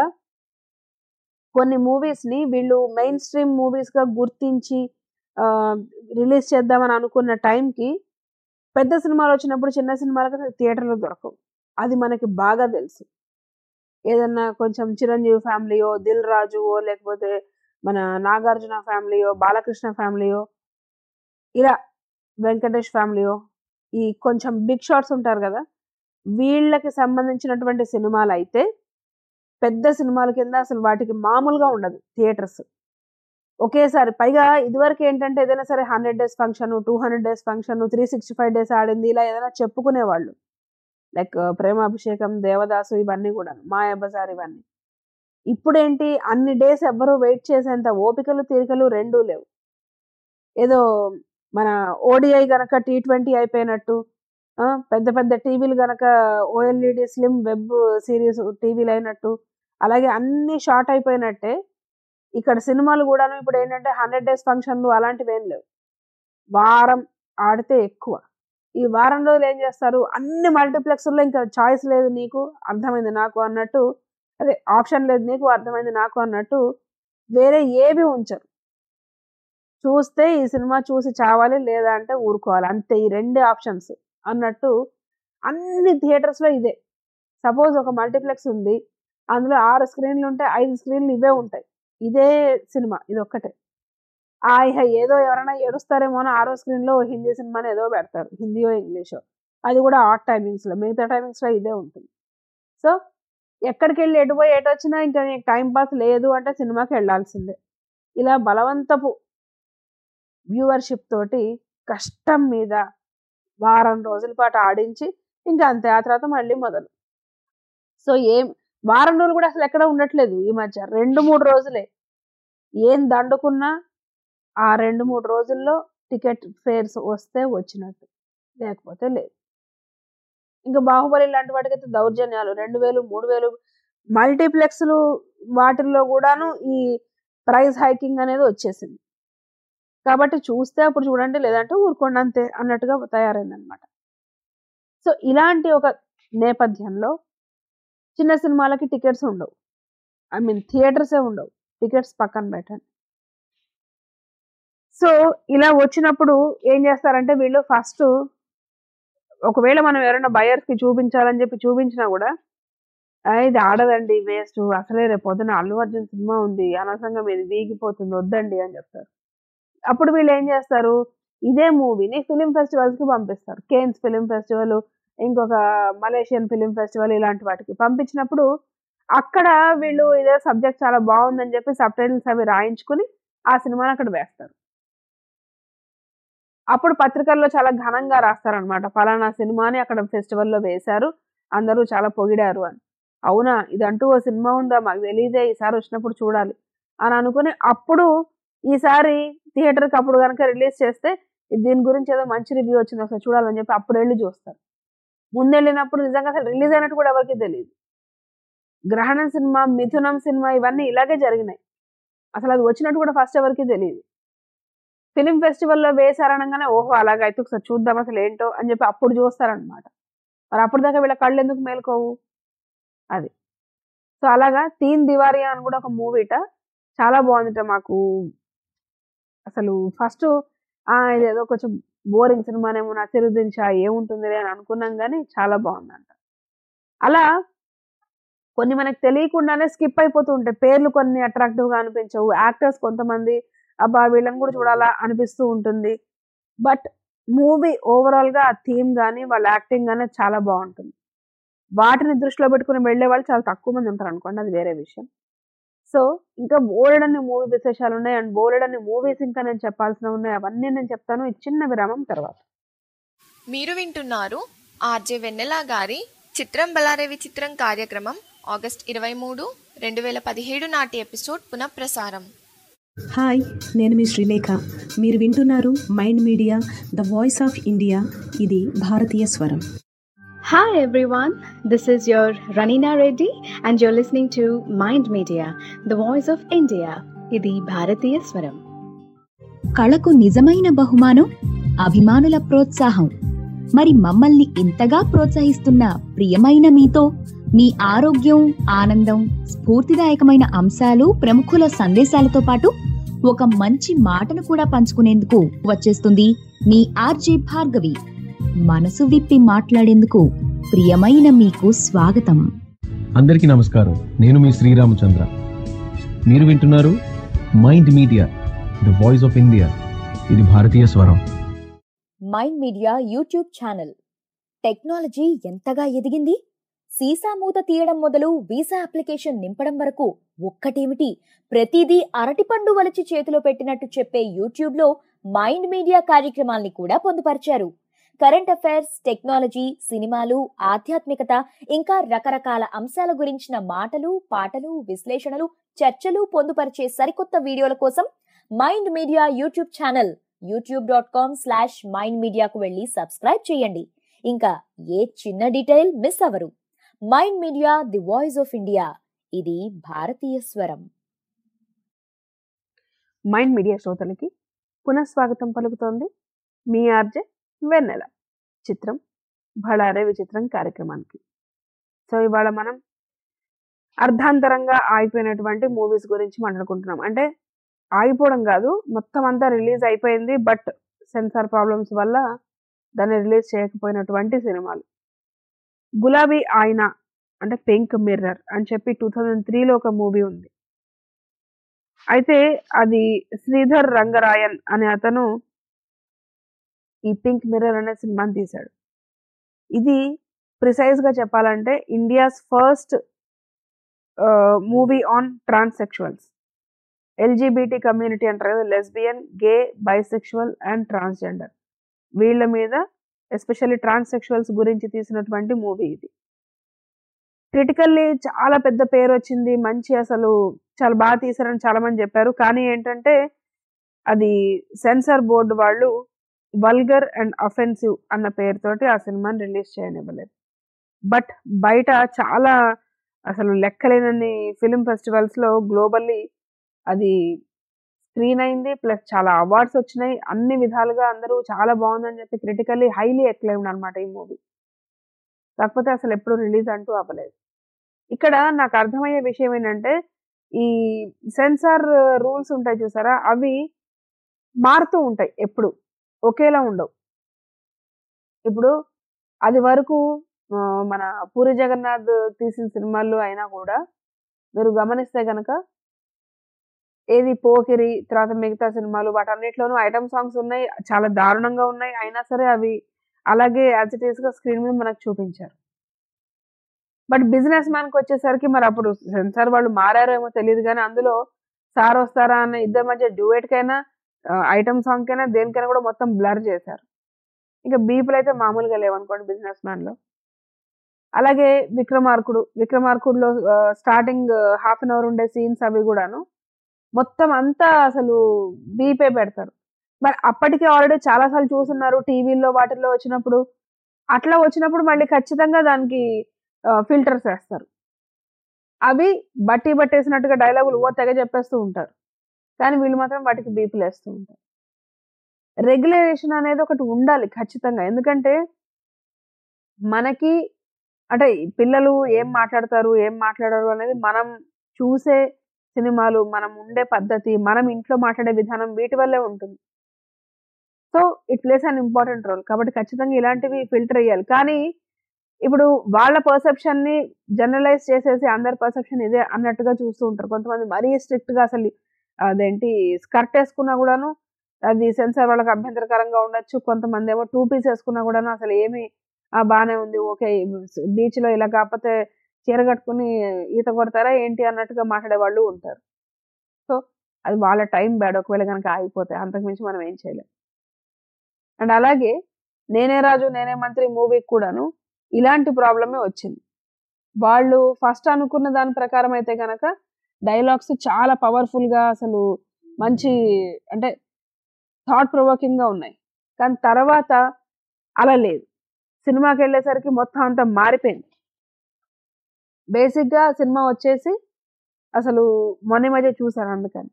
కొన్ని మూవీస్ని వీళ్ళు మెయిన్ స్ట్రీమ్ మూవీస్గా గుర్తించి రిలీజ్ చేద్దామని అనుకున్న టైంకి పెద్ద సినిమాలు వచ్చినప్పుడు చిన్న సినిమాలకు థియేటర్లో దొరకవు. అది మనకి బాగా తెలుసు. ఏదన్నా కొంచెం చిరంజీవి ఫ్యామిలీయో, దిల్ రాజువో, లేకపోతే మన నాగార్జున ఫ్యామిలీయో, బాలకృష్ణ ఫ్యామిలీయో, ఇలా వెంకటేష్ ఫ్యామిలీయో, ఈ కొంచెం బిగ్ షాట్స్ ఉంటారు కదా, వీళ్ళకి సంబంధించినటువంటి సినిమాలు అయితే పెద్ద సినిమాల కింద అసలు వాటికి మామూలుగా ఉండదు థియేటర్స్ ఒకేసారి. పైగా ఇదివరకు ఏంటంటే ఏదైనా సరే hundred days function, two hundred days function, three sixty five days ఆడింది, ఇలా ఏదైనా చెప్పుకునేవాళ్ళు. లైక్ ప్రేమాభిషేకం, దేవదాసు, ఇవన్నీ కూడా మాయాబజార్ ఇవన్నీ. ఇప్పుడేంటి అన్ని డేస్ ఎవ్వరూ వెయిట్ చేసేంత ఓపికలు తీరికలు రెండూ లేవు. ఏదో మన ఓడిఐ గనక టీ ట్వంటీ అయిపోయినట్టు, పెద్ద పెద్ద టీవీలు గనక ఓఎల్ఈడి స్లిమ్ వెబ్ సిరీస్ టీవీలు అయినట్టు, అలాగే అన్ని షార్ట్ అయిపోయినట్టే ఇక్కడ సినిమాలు కూడాను ఇప్పుడు ఏంటంటే హండ్రెడ్ డేస్ ఫంక్షన్లు అలాంటివి ఏం లేవు. వారం ఆడితే ఎక్కువ, ఈ వారం రోజులు ఏం చేస్తారు, అన్ని మల్టీప్లెక్స్లో ఇంకా చాయిస్ లేదు నీకు, అర్థమైంది నాకు అన్నట్టు, అదే ఆప్షన్ లేదు నీకు, అర్థమైంది నాకు అన్నట్టు వేరే ఏవి ఉంచరు. చూస్తే ఈ సినిమా చూసి చావాలి, లేదా అంటే ఊరుకోవాలి, అంతే, ఈ రెండే ఆప్షన్స్ అన్నట్టు అన్ని థియేటర్స్లో ఇదే. సపోజ్ ఒక మల్టీప్లెక్స్ ఉంది, అందులో ఆరు స్క్రీన్లు ఉంటాయి, ఐదు స్క్రీన్లు ఇవే ఉంటాయి, ఇదే సినిమా ఇది ఒక్కటే. ఆ ఇహ ఏదో ఎవరైనా ఏడుస్తారేమో అని ఆరో స్క్రీన్లో హిందీ సినిమాని ఏదో పెడతారు, హిందీయో ఇంగ్లీషో, అది కూడా ఆట్ టైమింగ్స్లో, మిగతా టైమింగ్స్లో ఇదే ఉంటుంది. సో ఎక్కడికి వెళ్ళి ఎటు పోయి ఎటు వచ్చినా ఇంకా నీకు టైం పాస్ లేదు అంటే సినిమాకి వెళ్ళాల్సిందే. ఇలా బలవంతపు వ్యూవర్షిప్ తోటి కష్టం మీద వారం రోజుల పాటు ఆడించి ఇంకా అంతే, ఆ తర్వాత మళ్ళీ మొదలు. సో ఏం వారం రోజులు కూడా అసలు ఎక్కడ ఉండట్లేదు ఈ మధ్య, రెండు మూడు రోజులే. ఏం దండుకున్నా ఆ రెండు మూడు రోజుల్లో టికెట్ ఫేర్స్ వస్తే వచ్చినట్టు, లేకపోతే లేదు. ఇంకా బాహుబలి లాంటి వాటికైతే దౌర్జన్యాలు, రెండు వేలు మూడు వేలు మల్టీప్లెక్స్లు వాటిల్లో కూడాను ఈ ప్రైస్ హైకింగ్ అనేది వచ్చేసింది. కాబట్టి చూస్తే అప్పుడు చూడండి, లేదంటే ఊరుకోండి అంతే అన్నట్టుగా తయారైందనమాట. సో ఇలాంటి ఒక నేపథ్యంలో చిన్న సినిమాలకి టికెట్స్ ఉండవు, ఐ మీన్ థియేటర్సే ఉండవు, టికెట్స్ పక్కన పెట్టండి. సో ఇలా వచ్చినప్పుడు ఏం చేస్తారంటే వీళ్ళు ఫస్ట్, ఒకవేళ మనం ఎవరైనా బయర్స్కి చూపించాలని చెప్పి చూపించినా కూడా ఇది ఆడదండి, వేస్ట్, అసలే రేపు పొద్దున అల్లు అర్జున్ సినిమా ఉంది, అనవసరంగా మీది వీగిపోతుంది, వద్దండి అని చెప్తారు. అప్పుడు వీళ్ళు ఏం చేస్తారు, ఇదే మూవీని ఫిలిం ఫెస్టివల్స్కి పంపిస్తారు. కేన్స్ ఫిలిం ఫెస్టివల్, ఇంకొక మలేషియన్ ఫిలిం ఫెస్టివల్, ఇలాంటి వాటికి పంపించినప్పుడు అక్కడ వీళ్ళు ఇదే సబ్జెక్ట్ చాలా బాగుందని చెప్పి సబ్ టైటిల్స్ అవి రాయించుకుని ఆ సినిమాని అక్కడ వేస్తారు. అప్పుడు పత్రికల్లో చాలా ఘనంగా రాస్తారనమాట, ఫలానా సినిమాని అక్కడ ఫెస్టివల్లో వేశారు, అందరూ చాలా పొగిడారు అని. అవునా, ఇదంటూ ఓ సినిమా ఉందా, మాకు తెలియదే, ఈసారి వచ్చినప్పుడు చూడాలి అని అనుకుని అప్పుడు ఈసారి థియేటర్కి అప్పుడు కనుక రిలీజ్ చేస్తే దీని గురించి ఏదో మంచి రివ్యూ వచ్చింది ఒకసారి చూడాలని చెప్పి అప్పుడు వెళ్ళి చూస్తారు. ముందెళ్ళినప్పుడు నిజంగా అసలు రిలీజ్ అయినట్టు కూడా ఎవరికి తెలియదు. గ్రహణం సినిమా, మిథునం సినిమా ఇవన్నీ ఇలాగే జరిగినాయి, అసలు అది వచ్చినట్టు కూడా ఫస్ట్ ఎవరికి తెలియదు. ఫిలిం ఫెస్టివల్లో వేశారనగానే ఓహో అలాగైతే ఒకసారి చూద్దాం అసలు ఏంటో అని చెప్పి అప్పుడు చూస్తారనమాట. మరి అప్పుడు దాకా వీళ్ళ కళ్ళు ఎందుకు మేలుకోవు, అది. సో అలాగా తీన్ దివారియా అని కూడా ఒక మూవీట చాలా బాగుందిట. మాకు అసలు ఫస్ట్ ఇదేదో కొంచెం బోరింగ్ సినిమానేమో, నా తిరుదించా ఏముంటుంది అని అనుకున్నాం, కానీ చాలా బాగుందంట. అలా కొన్ని మనకు తెలియకుండానే స్కిప్ అయిపోతూ ఉంటాయి, పేర్లు కొన్ని అట్రాక్టివ్గా అనిపించవు, యాక్టర్స్ కొంతమంది అబ్బా వీళ్ళని కూడా చూడాలా అనిపిస్తూ ఉంటుంది. బట్ మూవీ ఓవరాల్గా ఆ థీమ్ కానీ వాళ్ళ యాక్టింగ్ కానీ చాలా బాగుంటుంది. వాటిని దృష్టిలో పెట్టుకుని వెళ్ళే వాళ్ళు చాలా తక్కువ మంది ఉంటారు అనుకోండి, అది వేరే విషయం. సో ఇంకా బోలెడన్ని మూవీ విశేషాలు ఉన్నాయి, అండ్ బోలెడన్ని మూవీస్ ఇంకా నేను చెప్పాల్సిన ఉన్నాయి, అవన్నీ నేను చెప్తాను ఈ చిన్న విరామం తర్వాత. మీరు వింటున్నారు ఆర్జే వెన్నెల గారి చిత్రం బలారే విచిత్రం కార్యక్రమం ఆగస్ట్ ఇరవై మూడు రెండు వేల పదిహేడు నాటి ఎపిసోడ్ పునఃప్రసారం. హాయ్, నేను మీ శ్రీలేఖ. మీరు వింటున్నారు mind media the voice of India, ఇది భారతీయ స్వరం. Hi everyone, this is your Ranina Reddy and you're listening to Mind Media, the voice of India. ఇది భారతీయ స్వరం. కళకు నిజమైన బహుమానం అభిమానుల ప్రోత్సాహం. మరి మమ్మల్ని ఇంతగా ప్రోత్సహిస్తున్న ప్రియమైన మీతో మీ ఆరోగ్యం, ఆనందం, స్ఫూర్తిదాయకమైన అంశాలు, ప్రముఖుల సందేశాలతో పాటు ఒక మంచి మాటను కూడా పంచుకునేందుకు వచ్చేస్తుంది మీ ఆర్జే భార్గవి. మనసు విప్పి మాట్లాడేందుకు ప్రియమైన మీకు స్వాగతం. అందరికీ నమస్కారం, నేను మీ శ్రీరామచంద్ర. మీరు వింటున్నారు mind media the voice of India, ఇది భారతీయ స్వరం. Mind media YouTube channel. Technology ఎంతగా ఎదిగింది, సీసా మూత తీయడం మొదలు వీసా అప్లికేషన్ నింపడం వరకు ఒక్కటేమిటి ప్రతిదీ అరటిపండు వలిచి చేతిలో పెట్టినట్టు చెప్పే యూట్యూబ్ లో మైండ్ మీడియా కార్యక్రమాల్ని కూడా పొందుపరిచారు. కరెంట్ అఫైర్స్, టెక్నాలజీ, సినిమాలు, ఆధ్యాత్మికత, ఇంకా రకరకాల అంశాల గురించిన మాటలు, పాటలు, విశ్లేషణలు, చర్చలు పొందుపరిచే సరికొత్త వీడియోల కోసం mind media YouTube channel YouTube dot com slash mind మీడియాకు వెళ్ళి సబ్స్క్రైబ్ చేయండి. ఇంకా ఏ చిన్న డీటెయిల్ మిస్ అవ్వరు. Mind media the voice of India, ఇది భారతీయ స్వరం. మైండ్ మీడియా శ్రోతలకి పునఃస్వాగతం పలుకుతోంది మీ ఆర్జే వెన్నెల. చిత్రం భళారే విచిత్రం కార్యక్రమానికి. సో ఇవాళ మనం అర్ధాంతరంగా ఆగిపోయినటువంటి మూవీస్ గురించి మాట్లాడుకుంటున్నాం. అంటే ఆగిపోవడం కాదు, మొత్తం అంతా రిలీజ్ అయిపోయింది, బట్ సెన్సార్ ప్రాబ్లమ్స్ వల్ల దాన్ని రిలీజ్ చేయకపోయినటువంటి సినిమాలు. గులాబీ ఆయినా అంటే పింక్ మిర్రర్ అని చెప్పి టూ థౌజండ్ త్రీలో ఒక మూవీ ఉంది. అయితే అది శ్రీధర్ రంగరాయన్ అనే అతను ఈ పింక్ మిర్రర్ అనే సినిమాని తీశాడు. ఇది ప్రిసైజ్గా చెప్పాలంటే India's first movie on transsexuals. LGBT community అంటారు కదా, lesbian, gay, bisexual and transgender, వీళ్ళ మీద ఎస్పెషల్లీ ట్రాన్స్సెక్షువల్స్ గురించి తీసినటువంటి మూవీ ఇది. క్రిటికల్లీ చాలా పెద్ద పేరు వచ్చింది, మంచి అసలు చాలా బాగా తీశారని చాలా మంది చెప్పారు. కానీ ఏంటంటే అది సెన్సార్ బోర్డు వాళ్ళు వల్గర్ అండ్ అఫెన్సివ్ అన్న పేరుతోటి ఆ సినిమాని రిలీజ్ చేయనివ్వలేదు. బట్ బయట చాలా అసలు లెక్కలేనన్ని ఫిలిం ఫెస్టివల్స్లో గ్లోబల్లీ అది స్క్రీన్ అయింది, ప్లస్ చాలా అవార్డ్స్ వచ్చినాయి. అన్ని విధాలుగా అందరూ చాలా బాగుందని చెప్పి క్రిటికల్లీ హైలీ ఎక్లైమ్డ్ అనమాట ఈ మూవీ. కాకపోతే అసలు ఎప్పుడు రిలీజ్ అంటూ అవ్వలేదు. ఇక్కడ నాకు అర్థమయ్యే విషయం ఏంటంటే ఈ సెన్సార్ రూల్స్ ఉంటాయి చూసారా, అవి మారుతూ ఉంటాయి, ఎప్పుడు ఒకేలా ఉండవు. ఇప్పుడు అది వరకు మన పూరి జగన్నాథ్ తీసిన సినిమాల్లో అయినా కూడా మీరు గమనిస్తే కనుక ఏది పోకిరి తర్వాత మిగతా సినిమాలు వాటన్నిటిలోనూ ఐటమ్ సాంగ్స్ ఉన్నాయి, చాలా దారుణంగా ఉన్నాయి, అయినా సరే అవి అలాగే యాజ్ ఇట్ ఈస్గా స్క్రీన్ మీద మనకు చూపించారు. బట్ బిజినెస్ మ్యాన్కి వచ్చేసరికి మరి అప్పుడు సెన్సార్ వాళ్ళు మారారో ఏమో తెలియదు, కానీ అందులో సార్ వస్తారా అన్న ఇద్దరి మధ్య డ్యూయెట్కైనా ఐటమ్ సాంగ్కైనా దేనికైనా కూడా మొత్తం బ్లర్ చేశారు. ఇంకా బీపులు అయితే మామూలుగా లేవనుకోండి బిజినెస్ మ్యాన్లో. అలాగే విక్రమార్కుడు విక్రమార్కుడులో స్టార్టింగ్ హాఫ్ అన్ అవర్ ఉండే సీన్స్ అవి కూడాను మొత్తం అంతా అసలు బీపే పెడతారు. మరి అప్పటికే ఆల్రెడీ చాలాసార్లు చూస్తున్నారు టీవీల్లో వాటిల్లో వచ్చినప్పుడు, అట్లా వచ్చినప్పుడు మళ్ళీ ఖచ్చితంగా దానికి ఫిల్టర్స్ వేస్తారు. అవి బట్టి బట్టేసినట్టుగా డైలాగులు ఓ తెగ చెప్పేస్తూ ఉంటారు, కానీ వీళ్ళు మాత్రం వాటికి బీపులు వేస్తూ ఉంటారు. రెగ్యులేషన్ అనేది ఒకటి ఉండాలి ఖచ్చితంగా, ఎందుకంటే మనకి అంటే పిల్లలు ఏం మాట్లాడతారు ఏం మాట్లాడరు అనేది మనం చూసే సినిమాలు, మనం ఉండే పద్ధతి, మనం ఇంట్లో మాట్లాడే విధానం, వీటి వల్లే ఉంటుంది. So it plays an important role. కాబట్టి ఖచ్చితంగా ఇలాంటివి ఫిల్టర్ అయ్యాలి. కానీ ఇప్పుడు వాళ్ళ పర్సెప్షన్ని జనరలైజ్ చేసేసి అందరి పర్సెప్షన్ ఇదే అన్నట్టుగా చూస్తూ ఉంటారు. కొంతమంది మరీ స్ట్రిక్ట్గా అసలు అదేంటి స్కర్ట్ వేసుకున్నా కూడాను అది సెన్సార్ వాళ్ళకి అభ్యంతరకరంగా ఉండొచ్చు. కొంతమంది ఏమో టూ పీస్ వేసుకున్నా కూడాను అసలు ఏమి బాగానే ఉంది, ఓకే బీచ్లో ఇలా కాకపోతే చీర కట్టుకుని ఈత కొడతారా ఏంటి అన్నట్టుగా మాట్లాడే వాళ్ళు ఉంటారు. సో అది వాళ్ళ టైం బ్యాడ్, ఒకవేళ కనుక ఆగిపోతే అంతకుమించి మనం ఏం చేయలేం. అండ్ అలాగే నేనే రాజు నేనే మంత్రి మూవీకి కూడాను ఇలాంటి ప్రాబ్లమే వచ్చింది. వాళ్ళు ఫస్ట్ అనుకున్న దాని ప్రకారం అయితే కనుక డైలాగ్స్ చాలా పవర్ఫుల్గా అసలు మంచి అంటే థాట్ ప్రొవోకింగ్గా ఉన్నాయి, కానీ తర్వాత అలా లేదు. సినిమాకి వెళ్ళేసరికి మొత్తం అంతా మారిపోయింది. బేసిక్గా సినిమా వచ్చేసి అసలు మొన్న మధ్య చూసాను, అందుకని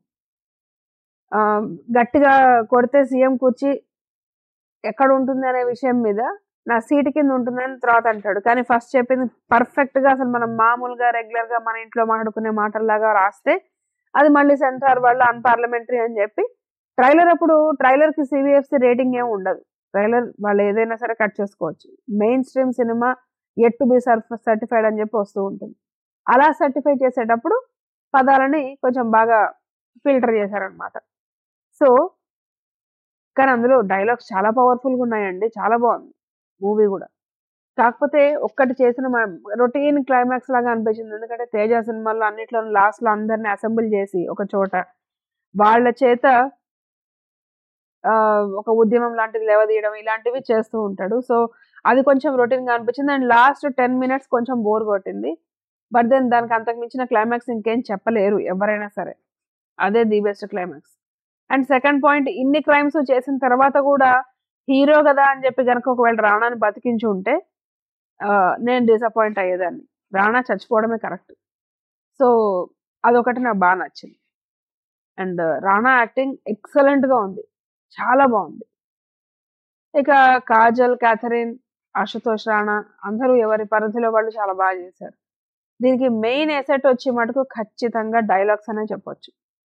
గట్టిగా కొడితే సీఎం కూర్చి ఎక్కడ ఉంటుంది అనే విషయం మీద నా సీటు కింద ఉంటుందని తర్వాత అంటాడు, కానీ ఫస్ట్ చెప్పింది పర్ఫెక్ట్గా అసలు మనం మామూలుగా రెగ్యులర్గా మన ఇంట్లో మాట్లాడుకునే మాటల్లాగా రాస్తే అది మళ్ళీ సెన్సార్ వాళ్ళు అన్పార్లమెంటరీ అని చెప్పి ట్రైలర్ అప్పుడు ట్రైలర్కి సిబిఎఫ్సి రేటింగ్ ఏమి ఉండదు. ట్రైలర్ వాళ్ళు ఏదైనా సరే కట్ చేసుకోవచ్చు. Mainstream cinema at to be certified అని చెప్పి వస్తూ ఉంటుంది. అలా సర్టిఫై చేసేటప్పుడు పదాలని కొంచెం బాగా ఫిల్టర్ చేశారనమాట. సో కానీ అందులో డైలాగ్స్ చాలా పవర్ఫుల్గా ఉన్నాయండి, చాలా బాగుంది మూవీ కూడా. కాకపోతే ఒక్కటి చేసిన రొటీన్ క్లైమాక్స్ లాగా అనిపించింది. ఎందుకంటే తేజ సినిమాల్లో అన్నిట్లో లాస్ట్లో అందరినీ అసెంబుల్ చేసి ఒక చోట వాళ్ళ చేత ఒక ఉద్యమం లాంటిది లేవదీయడం ఇలాంటివి చేస్తూ ఉంటాడు. సో అది కొంచెం రొటీన్గా అనిపించింది. అండ్ లాస్ట్ టెన్ మినిట్స్ కొంచెం బోర్ కొట్టింది. బట్ దెన్ దానికి అంతకు మించిన క్లైమాక్స్ ఇంకేం చెప్పలేరు ఎవరైనా సరే, అదే the best climax. And second point, ఇన్ని క్రైమ్స్ చేసిన తర్వాత కూడా హీరో కదా అని చెప్పి కనుక ఒకవేళ రాణాని బతికించి ఉంటే నేను డిసప్పాయింట్ అయ్యేదాన్ని. రాణా చచ్చిపోవడమే కరెక్ట్. సో అదొకటి నాకు బాగా నచ్చింది. అండ్ రాణా యాక్టింగ్ ఎక్సలెంట్గా ఉంది, చాలా బాగుంది. ఇక కాజల్, క్యాథరిన్, ఆశుతోష్ రాణా అందరూ ఎవరి పరిధిలో వాళ్ళు చాలా బాగా చేశారు. దీనికి మెయిన్ ఎసెట్ వచ్చి మటుకు ఖచ్చితంగా డైలాగ్స్ అనే చెప్పొచ్చు.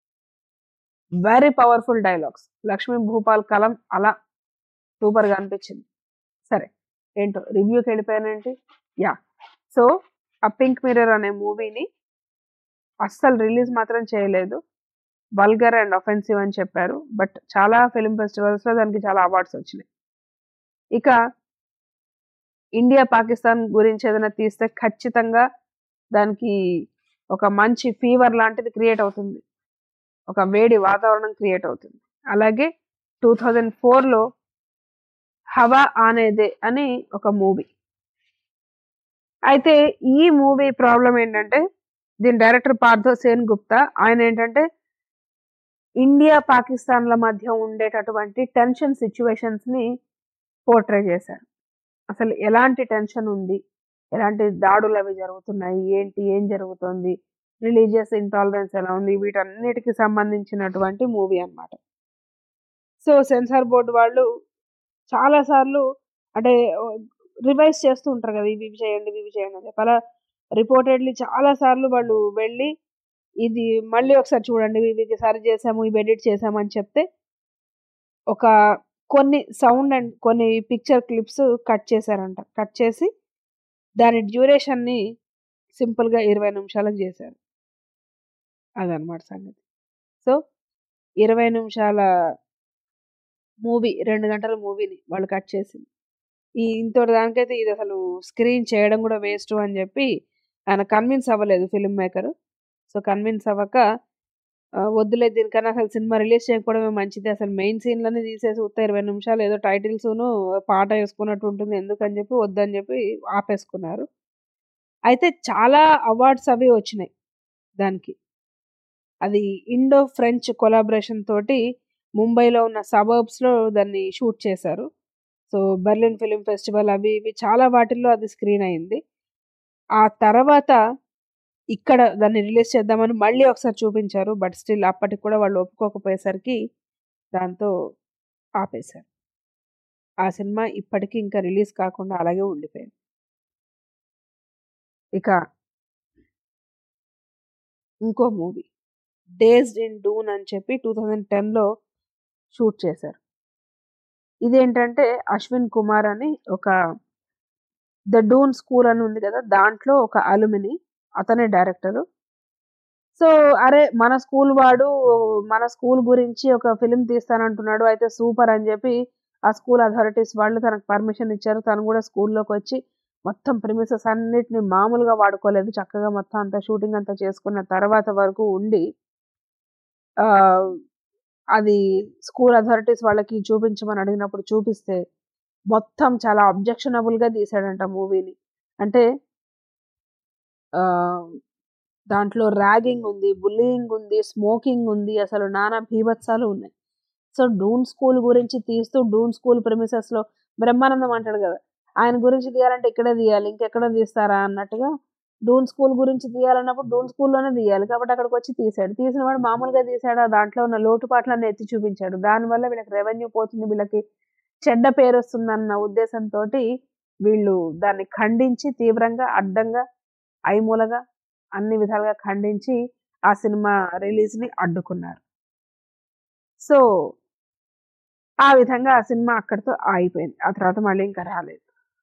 Very powerful dialogues. Lakshmi Bhupal కలం అలా సూపర్గా అనిపించింది. సరే ఏంటో రివ్యూకి వెళ్ళిపోయానేంటి. యా సో ఆ పింక్ మిర్రర్ అనే మూవీని అస్సలు రిలీజ్ మాత్రం చేయలేదు, వల్గర్ అండ్ అఫెన్సివ్ అని చెప్పారు. బట్ చాలా ఫిల్మ్ ఫెస్టివల్స్లో దానికి చాలా అవార్డ్స్ వచ్చినాయి. ఇక ఇండియా పాకిస్తాన్ గురించి ఏదైనా తీస్తే ఖచ్చితంగా దానికి ఒక మంచి ఫీవర్ లాంటిది క్రియేట్ అవుతుంది, ఒక వేడి వాతావరణం క్రియేట్ అవుతుంది. అలాగే టూ థౌజండ్ ఫోర్లో హవా ఆనేదే అని ఒక మూవీ. అయితే ఈ మూవీ ప్రాబ్లం ఏంటంటే దీని డైరెక్టర్ పార్థో సేన్ గుప్తా. ఆయన ఏంటంటే ఇండియా పాకిస్తాన్ల మధ్య ఉండేటటువంటి టెన్షన్ సిచ్యువేషన్స్ని పోర్ట్రే చేశారు. అసలు ఎలాంటి టెన్షన్ ఉంది, ఎలాంటి దాడులు అవి జరుగుతున్నాయి, ఏంటి ఏం జరుగుతుంది, రిలీజియస్ ఇంటాలరెన్స్ ఎలా ఉంది, వీటన్నిటికి సంబంధించినటువంటి మూవీ అన్నమాట. సో సెన్సార్ బోర్డు వాళ్ళు చాలాసార్లు అంటే రివైజ్ చేస్తూ ఉంటారు కదా, ఇవి ఇవి చేయండి ఇవి చేయండి అని చెప్పి. అలా రిపోర్టెడ్లీ చాలాసార్లు వాళ్ళు వెళ్ళి ఇది మళ్ళీ ఒకసారి చూడండి, ఇవి సరి చేసాము, ఇవి ఎడిట్ చేసాము అని చెప్తే ఒక కొన్ని సౌండ్ అండ్ కొన్ని పిక్చర్ క్లిప్స్ కట్ చేశారంట. కట్ చేసి దాని డ్యూరేషన్ని సింపుల్గా ఇరవై నిమిషాలకు చేశారు. అదనమాట సంగతి. సో ఇరవై నిమిషాల మూవీ, రెండు గంటల మూవీని వాళ్ళు కట్ చేసింది. ఈ ఇంతటి దానికైతే ఇది అసలు స్క్రీన్ చేయడం కూడా వేస్ట్ అని చెప్పి ఆయన కన్విన్స్ అవ్వలేదు ఫిల్మ్ మేకర్. సో కన్విన్స్ అవ్వక వద్దులేదు దీనికన్నా అసలు సినిమా రిలీజ్ చేయకపోవడమే మంచిది, అసలు మెయిన్ సీన్లన్నీ తీసేసి ఉత్త ఇరవై నిమిషాలు ఏదో టైటిల్స్ను పాట వేసుకున్నట్టు ఉంటుంది ఎందుకని చెప్పి వద్దని చెప్పి ఆపేసుకున్నారు. అయితే చాలా అవార్డ్స్ అవి వచ్చినాయి దానికి. అది ఇండో ఫ్రెంచ్ కొలాబరేషన్ తోటి ముంబైలో ఉన్న సబర్బ్స్లో దాన్ని షూట్ చేశారు. సో బెర్లిన్ ఫిలిం ఫెస్టివల్ అవి ఇవి చాలా వాటిల్లో అది స్క్రీన్ అయింది. ఆ తర్వాత ఇక్కడ దాన్ని రిలీజ్ చేద్దామని మళ్ళీ ఒకసారి చూపించారు. బట్ స్టిల్ అప్పటికి కూడా వాళ్ళు ఒప్పుకోకపోయేసరికి దాంతో ఆపేశారు. ఆ సినిమా ఇప్పటికీ ఇంకా రిలీజ్ కాకుండా అలాగే ఉండిపోయింది. ఇక ఇంకో మూవీ డేస్డ్ ఇన్ డూన్ అని చెప్పి టూ థౌజండ్ టెన్లో షూట్ చేశారు. ఇదేంటంటే అశ్విన్ కుమార్ అని ఒక ద డూన్ స్కూల్ అని ఉంది కదా, దాంట్లో ఒక అలుమిని, అతనే డైరెక్టరు. సో అరే మన స్కూల్ వాడు మన స్కూల్ గురించి ఒక ఫిలిం తీస్తానంటున్నాడు, అయితే సూపర్ అని చెప్పి ఆ స్కూల్ అథారిటీస్ వాళ్ళు తనకు పర్మిషన్ ఇచ్చారు. తను కూడా స్కూల్లోకి వచ్చి మొత్తం ప్రిమిసెస్ అన్నిటిని మామూలుగా వాడుకోలేదు, చక్కగా మొత్తం అంతా షూటింగ్ అంతా చేసుకున్న తర్వాత వరకు ఉండి అది స్కూల్ అథారిటీస్ వాళ్ళకి చూపించమని అడిగినప్పుడు చూపిస్తే మొత్తం చాలా అబ్జెక్షనబుల్గా తీసాడంట మూవీని. అంటే దాంట్లో ర్యాగింగ్ ఉంది, బుల్లియింగ్ ఉంది, స్మోకింగ్ ఉంది, అసలు నానా భీభత్సాలు ఉన్నాయి. సో డూన్ స్కూల్ గురించి తీస్తూ డూన్ స్కూల్ ప్రిమిసెస్లో బ్రహ్మానందం అంటాడు కదా, ఆయన గురించి తీయాలంటే ఇక్కడే తీయాలి, ఇంకెక్కడో తీస్తారా అన్నట్టుగా డూన్ స్కూల్ గురించి తీయాలన్నప్పుడు డూన్ స్కూల్లోనే తీయాలి కాబట్టి అక్కడికి వచ్చి తీశాడు. తీసిన వాడు మామూలుగా తీసాడు, దాంట్లో ఉన్న లోటుపాట్లన్నీ ఎత్తి చూపించాడు. దానివల్ల వీళ్ళకి రెవెన్యూ పోతుంది, వీళ్ళకి చెడ్డ పేరు వస్తుందన్న ఉద్దేశంతో వీళ్ళు దాన్ని ఖండించి తీవ్రంగా అడ్డంగా ఐమూలగా అన్ని విధాలుగా ఖండించి ఆ సినిమా రిలీజ్ని అడ్డుకున్నారు. సో ఆ విధంగా ఆ సినిమా అక్కడితో ఆగిపోయింది. ఆ తర్వాత మళ్ళీ ఇంకా రాలేదు.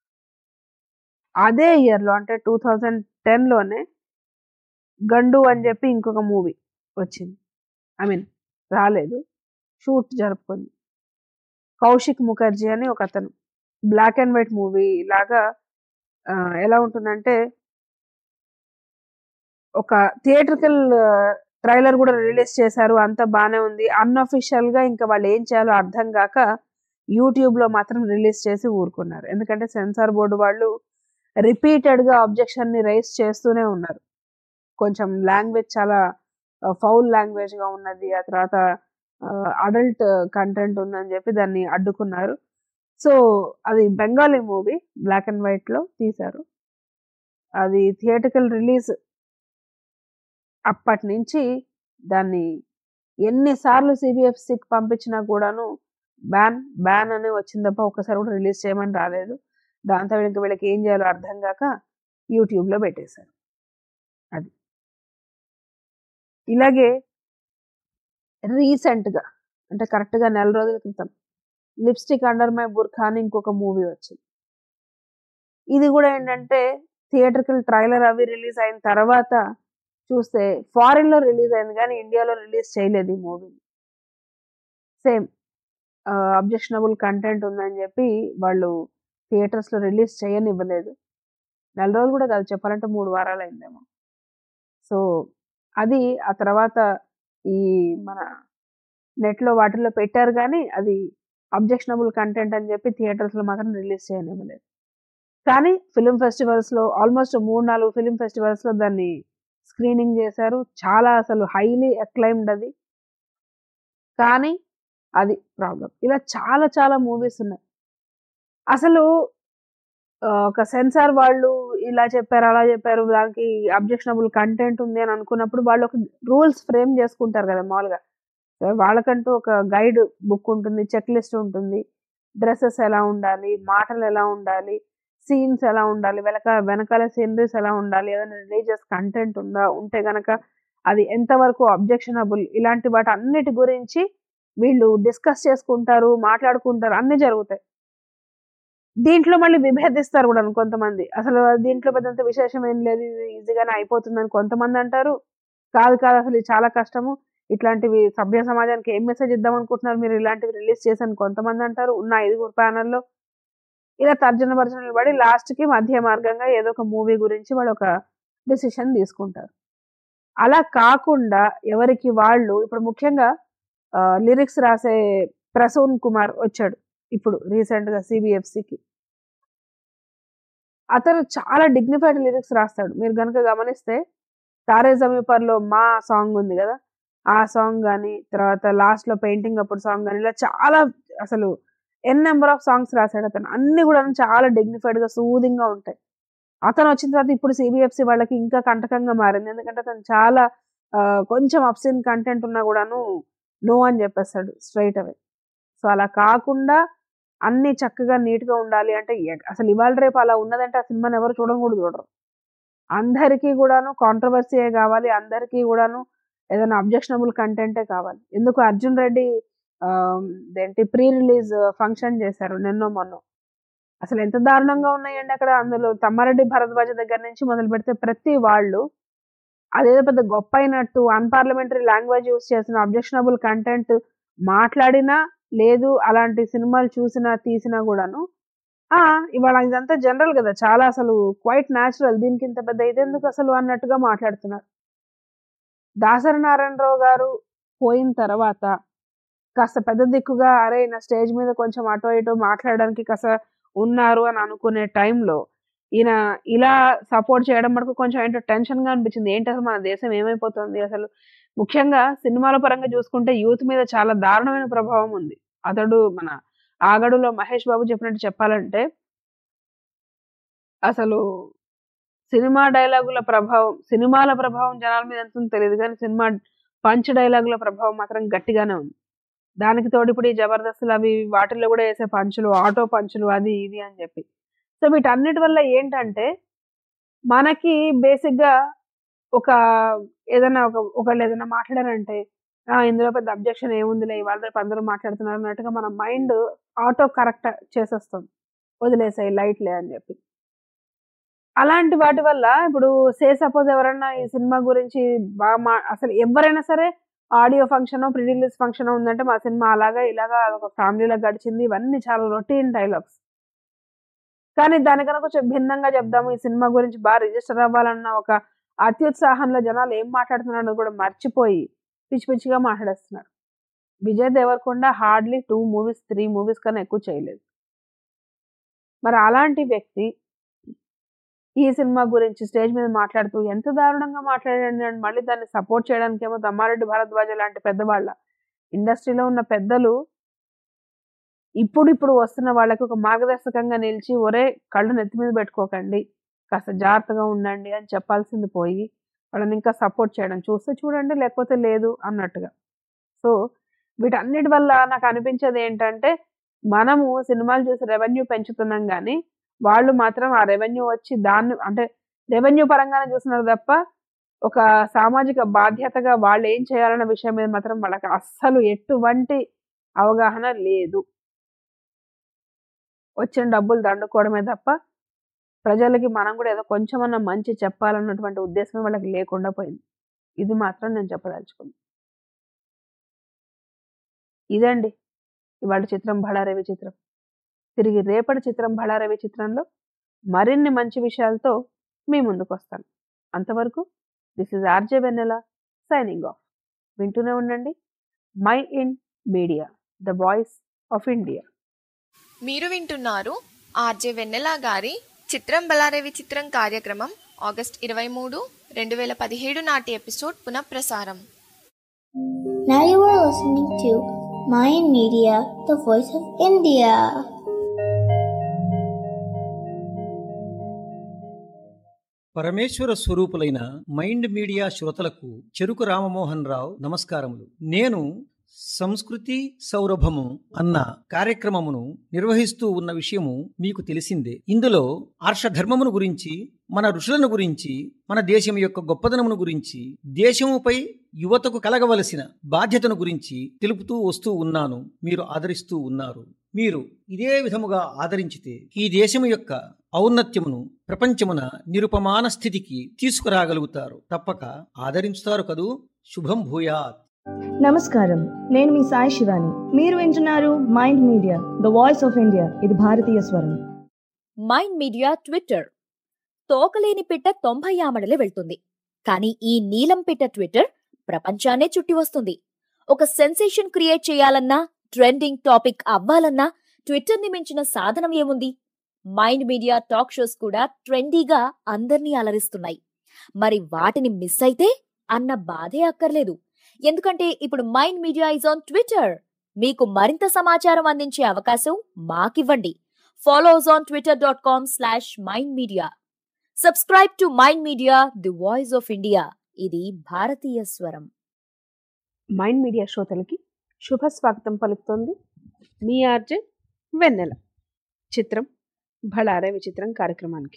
అదే ఇయర్లో అంటే టూ థౌజండ్ టెన్లోనే గండు అని చెప్పి ఇంకొక మూవీ వచ్చింది. ఐ మీన్ రాలేదు, షూట్ జరుపుకుంది. కౌశిక్ ముఖర్జీ అని ఒక అతను, బ్లాక్ అండ్ వైట్ మూవీ లాగా ఎలా ఉంటుందంటే ఒక థియేట్రికల్ ట్రైలర్ కూడా రిలీజ్ చేశారు, అంత బాగానే ఉంది. అన్అఫిషియల్గా ఇంకా వాళ్ళు ఏం చేయాలో అర్థం కాక యూట్యూబ్లో మాత్రం రిలీజ్ చేసి ఊరుకున్నారు. ఎందుకంటే సెన్సార్ బోర్డు వాళ్ళు రిపీటెడ్గా అబ్జెక్షన్ని రైజ్ చేస్తూనే ఉన్నారు. కొంచెం లాంగ్వేజ్ చాలా ఫౌల్ లాంగ్వేజ్గా ఉన్నది, ఆ తర్వాత అడల్ట్ కంటెంట్ ఉందని చెప్పి దాన్ని అడ్డుకున్నారు. సో అది బెంగాలీ మూవీ, బ్లాక్ అండ్ వైట్లో తీశారు. అది థియేట్రికల్ రిలీజ్ అప్పటి నుంచి దాన్ని ఎన్నిసార్లు సిబిఎఫ్సికి పంపించినా కూడాను బ్యాన్ బ్యాన్ అని వచ్చింది తప్ప ఒక్కసారి కూడా రిలీజ్ చేయమని రాలేదు. దాంతో వీళ్ళకి వీళ్ళకి ఏం చేయాలో అర్థం కాక యూట్యూబ్లో పెట్టేశారు. అది ఇలాగే రీసెంట్గా అంటే కరెక్ట్గా నెల రోజుల క్రితం లిప్స్టిక్ అండర్ మై బుర్ఖా అని ఇంకొక మూవీ వచ్చింది. ఇది కూడా ఏంటంటే థియేటర్కల్ ట్రైలర్ అవి రిలీజ్ అయిన తర్వాత చూస్తే ఫారిన్లో రిలీజ్ అయింది కానీ ఇండియాలో రిలీజ్ చేయలేదు ఈ మూవీ. సేమ్ అబ్జెక్షనబుల్ కంటెంట్ ఉందని చెప్పి వాళ్ళు థియేటర్స్లో రిలీజ్ చేయనివ్వలేదు. నెల రోజులు కూడా కాదు, చెప్పాలంటే మూడు వారాలు అయిందేమో. సో అది ఆ తర్వాత ఈ మన నెట్లో వాటిల్లో పెట్టారు కానీ అది అబ్జెక్షనబుల్ కంటెంట్ అని చెప్పి థియేటర్స్లో మాత్రం రిలీజ్ చేయనివ్వలేదు. కానీ ఫిలిం ఫెస్టివల్స్లో ఆల్మోస్ట్ మూడు నాలుగు ఫిలిం ఫెస్టివల్స్లో దాన్ని స్క్రీనింగ్ చేశారు. చాలా అసలు హైలీ అక్లైమ్డ్ అది. కానీ అది ప్రాబ్లం. ఇలా చాలా చాలా మూవీస్ ఉన్నాయి. అసలు ఒక సెన్సార్ వాళ్ళు ఇలా చెప్పారు అలా చెప్పారు దానికి అబ్జెక్షనబుల్ కంటెంట్ ఉంది అని అనుకున్నప్పుడు వాళ్ళు ఒక రూల్స్ ఫ్రేమ్ చేసుకుంటారు కదా మామూలుగా. వాళ్ళకంటూ ఒక గైడ్ బుక్ ఉంటుంది, చెక్ లిస్ట్ ఉంటుంది, డ్రెస్సెస్ ఎలా ఉండాలి, మాటలు ఎలా ఉండాలి, సీన్స్ ఎలా ఉండాలి, వెనక వెనకాల సీనరీస్ ఎలా ఉండాలి, ఏదైనా రిలీజియస్ కంటెంట్ ఉందా, ఉంటే గనక అది ఎంతవరకు అబ్జెక్షనబుల్, ఇలాంటి వాటి అన్నిటి గురించి వీళ్ళు డిస్కస్ చేసుకుంటారు, మాట్లాడుకుంటారు, అన్నీ జరుగుతాయి. దీంట్లో మళ్ళీ విభేదిస్తారు కూడా కొంతమంది. అసలు దీంట్లో పెద్దంత విశేషం ఏం లేదు, ఇది ఈజీగానే అయిపోతుందని కొంతమంది అంటారు. కాదు కాదు అసలు ఇది చాలా కష్టము, ఇట్లాంటివి సభ్య సమాజానికి ఏం మెసేజ్ ఇద్దాం అనుకుంటున్నారు మీరు ఇలాంటివి రిలీజ్ చేశాను కొంతమంది అంటారు. ఉన్న ఐదుగురు ప్యానల్లో ఇలా తర్జన భర్జనలు పడి లాస్ట్కి మధ్య మార్గంగా ఏదో ఒక మూవీ గురించి వాళ్ళు ఒక డిసిషన్ తీసుకుంటారు. అలా కాకుండా ఎవరికి వాళ్ళు ఇప్పుడు ముఖ్యంగా లిరిక్స్ రాసే ప్రసూన్ కుమార్ వచ్చాడు ఇప్పుడు రీసెంట్గా సిబిఎఫ్సికి. అతను చాలా డిగ్నిఫైడ్ లిరిక్స్ రాస్తాడు. మీరు కనుక గమనిస్తే తారే జమీన్ పర్లో మా సాంగ్ ఉంది కదా, ఆ సాంగ్ కానీ తర్వాత లాస్ట్లో పెయింటింగ్ అప్పుడు సాంగ్ కానీ ఇలా చాలా అసలు ఎన్ నెంబర్ ఆఫ్ సాంగ్స్ రాశాడు అతను. అన్ని కూడా చాలా డిగ్నిఫైడ్గా సూదింగ్గా ఉంటాయి. అతను వచ్చిన తర్వాత ఇప్పుడు సిబిఎఫ్సి వాళ్ళకి ఇంకా కంటకంగా మారింది. ఎందుకంటే అతను చాలా కొంచెం అప్సిన్ కంటెంట్ ఉన్నా కూడాను నో అని చెప్పేస్తాడు స్ట్రైట్ అవే. సో అలా కాకుండా అన్ని చక్కగా నీట్గా ఉండాలి అంటే అసలు ఇవాళ రేపు అలా ఉన్నదంటే ఆ సినిమాని ఎవరు చూడడం కూడా చూడరు. అందరికీ కూడాను కాంట్రవర్సీయే కావాలి, అందరికీ కూడాను ఏదైనా అబ్జెక్షనబుల్ కంటెంటే కావాలి. ఎందుకు అర్జున్ రెడ్డి ఏంటి ప్రీ రిలీజ్ ఫంక్షన్ చేశారు నిన్నో మొన్న. అసలు ఎంత దారుణంగా ఉన్నాయండి అక్కడ. అందులో తమ్మారెడ్డి భరద్వాజ దగ్గర నుంచి మొదలు పెడితే ప్రతి వాళ్ళు అదేదో పెద్ద గొప్ప అయినట్టు అన్పార్లమెంటరీ లాంగ్వేజ్ యూజ్ చేసిన అబ్జెక్షనబుల్ కంటెంట్ మాట్లాడినా లేదు, అలాంటి సినిమాలు చూసినా తీసినా కూడాను ఇవాళ ఇదంతా జనరల్ కదా, చాలా అసలు క్వైట్ న్యాచురల్, దీనికి ఇంత పెద్ద ఇదెందుకు అసలు అన్నట్టుగా మాట్లాడుతున్నారు. దాసరి నారాయణరావు గారు పోయిన తర్వాత కాస్త పెద్ద దిక్కుగా అరే నా స్టేజ్ మీద కొంచెం అటో ఇటో మాట్లాడడానికి కాస్త ఉన్నారు అని అనుకునే టైంలో ఈయన ఇలా సపోర్ట్ చేయడం మటుకు కొంచెం ఏంటో టెన్షన్గా అనిపించింది. ఏంటి అసలు మన దేశం ఏమైపోతుంది అసలు. ముఖ్యంగా సినిమాల పరంగా చూసుకుంటే యూత్ మీద చాలా దారుణమైన ప్రభావం ఉంది. అతడు మన ఆగడులో మహేష్ బాబు చెప్పినట్టు చెప్పాలంటే అసలు సినిమా డైలాగుల ప్రభావం, సినిమాల ప్రభావం జనాల మీద ఎంత తెలియదు కానీ సినిమా పంచ్ డైలాగుల ప్రభావం మాత్రం గట్టిగానే ఉంది. దానికి తోడు ఇప్పుడు ఈ జబర్దస్తులు అవి వాటిల్లో కూడా వేసే పంచులు, ఆటో పంచులు, అది ఇది అని చెప్పి. సో వీటన్నిటి వల్ల ఏంటంటే మనకి బేసిక్గా ఒక ఏదైనా ఒక ఒకళ్ళు ఏదైనా మాట్లాడారంటే ఇందులో పెద్ద అబ్జెక్షన్ ఏముందిలే ఇవాళ రేపు అందరూ మాట్లాడుతున్నారు అన్నట్టుగా మన మైండ్ ఆటో కరెక్ట్ చేసేస్తుంది, వదిలేసాయి లైట్లే అని చెప్పి. అలాంటి వాటి వల్ల ఇప్పుడు సే సపోజ్ ఎవరైనా ఈ సినిమా గురించి బాగా మా అసలు ఎవరైనా సరే audio function pre release function ఉందంటే మా సినిమా అలాగా ఇలాగా ఒక ఫ్యామిలీలో గడిచింది, ఇవన్నీ చాలా రొటీన్ డైలాగ్స్. కానీ దానికన్నా కొంచెం భిన్నంగా చెప్దాము, ఈ సినిమా గురించి బాగా రిజిస్టర్ అవ్వాలన్న ఒక అత్యుత్సాహంలో జనాలు ఏం మాట్లాడుతున్నారో కూడా మర్చిపోయి పిచ్చి పిచ్చిగా మాట్లాడేస్తున్నారు. Vijay Deverakonda hardly two movies three movies కన్నా ఎక్కువ చేయలేదు. మరి అలాంటి వ్యక్తి ఈ సినిమా గురించి స్టేజ్ మీద మాట్లాడుతూ ఎంత దారుణంగా మాట్లాడండి అని మళ్ళీ దాన్ని సపోర్ట్ చేయడానికి ఏమో తమ్మారెడ్డి భరద్వాజ లాంటి పెద్దవాళ్ళ ఇండస్ట్రీలో ఉన్న పెద్దలు ఇప్పుడు ఇప్పుడు వస్తున్న వాళ్ళకి ఒక మార్గదర్శకంగా నిలిచి ఒరే కళ్ళు నెత్తి మీద పెట్టుకోకండి, కాస్త జాగ్రత్తగా ఉండండి అని చెప్పాల్సింది పోయి వాళ్ళని ఇంకా సపోర్ట్ చేయడం చూస్తే చూడండి లేకపోతే లేదు అన్నట్టుగా. సో వీటన్నిటి వల్ల నాకు అనిపించేది ఏంటంటే మనము సినిమాలు చూసి రెవెన్యూ పెంచుతున్నాం కానీ వాళ్ళు మాత్రం ఆ రెవెన్యూ వచ్చి దాన్ని అంటే రెవెన్యూ పరంగానే చూస్తున్నారు తప్ప ఒక సామాజిక బాధ్యతగా వాళ్ళు ఏం చేయాలన్న విషయం మీద మాత్రం వాళ్ళకి అస్సలు ఎటువంటి అవగాహన లేదు. వచ్చిన డబ్బులు దండుకోవడమే తప్ప ప్రజలకి మనం కూడా ఏదో కొంచెమన్నా మంచి చెప్పాలన్నటువంటి ఉద్దేశమే వాళ్ళకి లేకుండా పోయింది. ఇది మాత్రం నేను చెప్పదలుచుకున్నాను. ఇదండి ఇవాళ చిత్రం బళారే విచిత్రం. తిరిగి రేపటి చిత్రం బళారే విచిత్రంలో మరిన్ని మంచి విషయాలతో మీ ముందుకు వస్తాను. అంతవరకు this is RJ Vennela signing off. వింటూనే ఉండండి Mind Media, the voice of India. మీరు వింటున్నారు ఆర్జే వెన్నెల గారి చిత్రం బలారే విచిత్రం కార్యక్రమం ఆగస్ట్ ఇరవై మూడు రెండు వేల పదిహేడు నాటి ఎపిసోడ్ పునఃప్రసారం. Now you are listening to Mayan Media, the voice of India. పరమేశ్వర స్వరూపులైన మైండ్ మీడియా శ్రోతలకు చెరుకు రామమోహన్ రావు నమస్కారములు. నేను సంస్కృతి సౌరభము అన్న కార్యక్రమమును నిర్వహిస్తూ ఉన్న విషయము మీకు తెలిసిందే. ఇందులో ఆర్షధర్మమును గురించి, మన ఋషులను గురించి, మన దేశం యొక్క గొప్పదనమును గురించి, దేశముపై యువతకు కలగవలసిన బాధ్యతను గురించి తెలుపుతూ వస్తూ ఉన్నాను. మీరు ఆదరిస్తూ ఉన్నారు. మీరు ఇదే విధముగా ఆదరించితే ఈ దేశము యొక్క ఔన్నత్యమును ప్రపంచమున నిరుపమాన స్థితికి తీసుకురాగలుగుతారు. తప్పక ఆదరించుతారు కదూ. శుభం భూయాత్. నమస్కారం, నేను మీ సాయి శివాని. మీరు వింటున్నారు mind media, the voice of India. ఇది భారతీయ స్వరం. Mind media Twitter. తోకలేని పిట్ట తొంభై ఆమడలే వెళ్తుంది, కానీ ఈ నీలం పిట్ట ట్విట్టర్ ప్రపంచాన్నే చుట్టి వస్తుంది. ఒక సెన్సేషన్ క్రియేట్ చేయాలన్నా, ట్రెండింగ్ టాపిక్ అవ్వాలన్నా ట్విట్టర్ ని మించిన సాధనం ఏముంది? మైండ్ మీడియా టాక్ షోస్ కూడా ట్రెండీగా అందర్నీ అలరిస్తున్నాయి. మరి వాటిని మిస్ అయితే అన్న బాధే అక్కర్లేదు. ఎందుకంటే ఇప్పుడు Mind Media is on Twitter. మీకు మరింత సమాచారం అందించే అవకాశం మాకివ్వండి. Follow us on Twitter dot com slash Mind Media. Subscribe to Mind media, the voice of India. ఇది భారతీయ స్వరం. మైండ్ మీడియా శ్రోతలకి శుభ స్వాగతం పలుకుతోంది మీ ఆర్జే వెన్నెల. చిత్రం బళారే విచిత్రం కార్యక్రమానికి.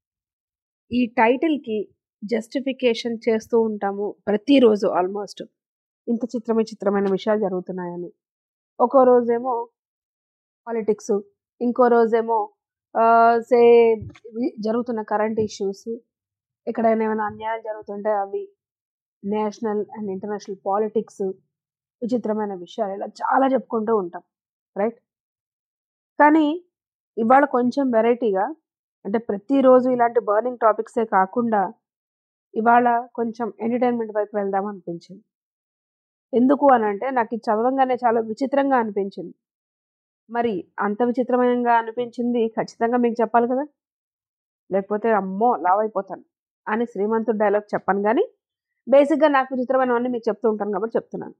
ఈ టైటిల్కి జస్టిఫికేషన్ చేస్తూ ఉంటాము ప్రతిరోజు. ఆల్మోస్ట్ ఇంత చిత్రమే చిత్రమైన విషయాలు జరుగుతున్నాయని. ఒక్కో రోజేమో పాలిటిక్స్, ఇంకో రోజేమో సే జరుగుతున్న కరెంట్ ఇష్యూస్, ఎక్కడైనా ఏమైనా అన్యాయాలు జరుగుతుంటే అవి, నేషనల్ అండ్ ఇంటర్నేషనల్ పాలిటిక్స్, విచిత్రమైన విషయాలు, ఇలా చాలా చెప్పుకుంటూ ఉంటాం, రైట్? కానీ ఇవాళ కొంచెం వెరైటీగా, అంటే ప్రతిరోజు ఇలాంటి బర్నింగ్ టాపిక్సే కాకుండా ఇవాళ కొంచెం ఎంటర్టైన్మెంట్ వైపు వెళ్దాం అనిపించింది. ఎందుకు అని అంటే నాకు ఇది చదవంగానే చాలా విచిత్రంగా అనిపించింది. మరి అంత విచిత్రమంగా అనిపించింది ఖచ్చితంగా మీకు చెప్పాలి కదా, లేకపోతే అమ్మో లావ్ అయిపోతాను అని శ్రీమంతుడు డైలాగ్ చెప్పాను. కానీ బేసిక్గా నాకు విచిత్రమైనవన్నీ మీకు చెప్తూ ఉంటాను కాబట్టి చెప్తున్నాను.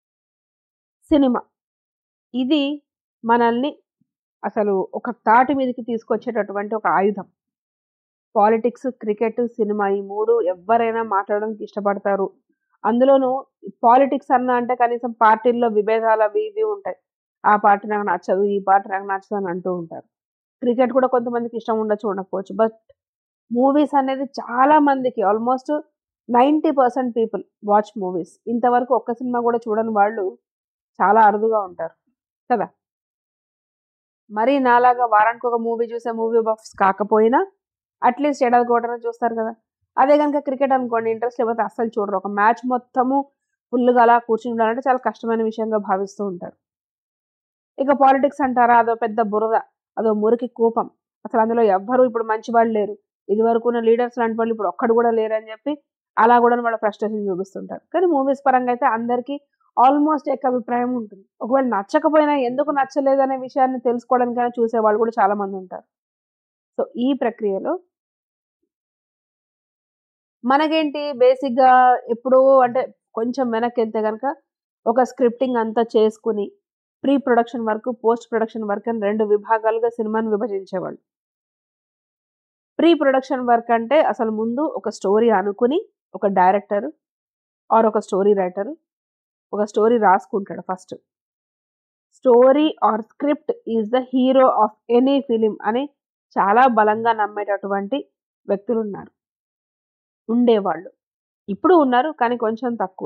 సినిమా ఇది మనల్ని అసలు ఒక తాటి మీదకి తీసుకొచ్చేటటువంటి ఒక ఆయుధం. పాలిటిక్స్, క్రికెట్, సినిమా ఈ మూడు ఎవరైనా మాట్లాడడానికి ఇష్టపడతారు. అందులోనూ పాలిటిక్స్ అన్న అంటే కనీసం పార్టీల్లో విభేదాలు అవి ఇవి ఉంటాయి. ఆ పార్టీ నాకు నచ్చదు, ఈ పార్టీ నాకు నచ్చదు అని అంటూ ఉంటారు. క్రికెట్ కూడా కొంతమందికి ఇష్టం ఉండొచ్చు, ఉండకపోవచ్చు. బట్ మూవీస్ అనేది చాలా మందికి, almost ninety percent people watch movies. ఇంతవరకు ఒక్క సినిమా కూడా చూడని వాళ్ళు చాలా అరుదుగా ఉంటారు కదా. మరి నాలాగా వారానికి ఒక మూవీ చూసే మూవీ బఫ్స్ కాకపోయినా అట్లీస్ట్ ఏడాది కోటలో చూస్తారు కదా. అదే కనుక క్రికెట్ అనుకోండి, ఇంట్రెస్ట్ లేకపోతే అస్సలు చూడరు. ఒక మ్యాచ్ మొత్తము ఫుల్గా అలా కూర్చుని ఉండాలంటే చాలా కష్టమైన విషయంగా భావిస్తూ ఉంటారు. ఇక పాలిటిక్స్ అంటారా, అదో పెద్ద బురద, అదో మురికి కూపం. అసలు అందులో ఎవ్వరూ ఇప్పుడు మంచి వాళ్ళు లేరు. ఇది వరకు ఉన్న లీడర్స్ లాంటి వాళ్ళు ఇప్పుడు ఒక్కడు కూడా లేరు అని చెప్పి అలా కూడా వాళ్ళ ఫ్రస్ట్రేషన్ చూపిస్తుంటారు. కానీ మూవీస్ పరంగా అయితే అందరికీ ఆల్మోస్ట్ ఏక అభిప్రాయం ఉంటుంది. ఒకవేళ నచ్చకపోయినా ఎందుకు నచ్చలేదు అనే విషయాన్ని తెలుసుకోవడానికైనా చూసేవాళ్ళు కూడా చాలా మంది ఉంటారు. సో ఈ ప్రక్రియలో మనకేంటి బేసిక్గా ఎప్పుడూ అంటే కొంచెం వెనక్కి వెళ్తే కనుక ఒక స్క్రిప్టింగ్ అంతా చేసుకుని pre production work, post production work అని రెండు విభాగాలుగా సినిమాను విభజించేవాళ్ళు. ప్రీ ప్రొడక్షన్ వర్క్ అంటే అసలు ముందు ఒక స్టోరీ అనుకుని ఒక డైరెక్టర్ ఆర్ ఒక స్టోరీ రైటర్ ఒక స్టోరీ రాసుకుంటాడు first. Story or script is the hero of any film అని చాలా బలంగా నమ్మేటటువంటి వ్యక్తులు ఉన్నారు, ఉండేవాళ్ళు. ఇప్పుడు ఉన్నారు కానీ కొంచెం తక్కువ.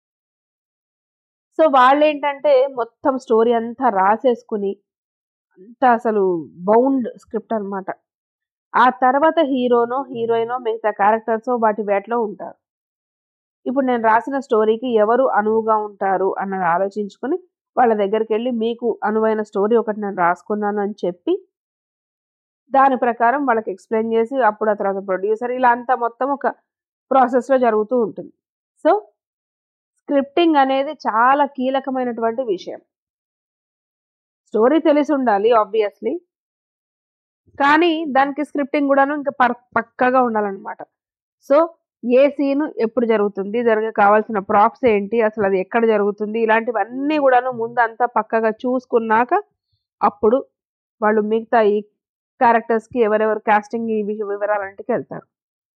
సో వాళ్ళు ఏంటంటే మొత్తం స్టోరీ అంతా రాసేసుకుని అంతా అసలు బౌండ్ స్క్రిప్ట్ అనమాట. ఆ తర్వాత హీరోనో హీరోయినో మిగతా క్యారెక్టర్స్ వాటి వేటలో ఉంటారు. ఇప్పుడు నేను రాసిన స్టోరీకి ఎవరు అనువుగా ఉంటారు అన్నది ఆలోచించుకొని వాళ్ళ దగ్గరికి వెళ్ళి మీకు అనువైన స్టోరీ ఒకటి నేను రాసుకున్నాను అని చెప్పి దాని ప్రకారం వాళ్ళకి ఎక్స్ప్లెయిన్ చేసి అప్పుడు ఆ తర్వాత ప్రొడ్యూసర్ ఇలా అంతా మొత్తం ఒక ప్రాసెస్లో జరుగుతూ ఉంటుంది. సో స్క్రిప్టింగ్ అనేది చాలా కీలకమైనటువంటి విషయం. స్టోరీ తెలిసి ఉండాలి ఆబ్వియస్లీ, కానీ దానికి స్క్రిప్టింగ్ కూడాను ఇంకా పర్ పక్కగా ఉండాలన్నమాట. సో ఏ సీన్ ఎప్పుడు జరుగుతుంది, దానికి కావాల్సిన ప్రాప్స్ ఏంటి, అసలు అది ఎక్కడ జరుగుతుంది, ఇలాంటివన్నీ కూడాను ముందు అంతా పక్కగా చూసుకున్నాక అప్పుడు వాళ్ళు మిగతా ఈ క్యారెక్టర్స్కి ఎవరెవరు కాస్టింగ్ ఈ వివరాలంటికి వెళ్తారు.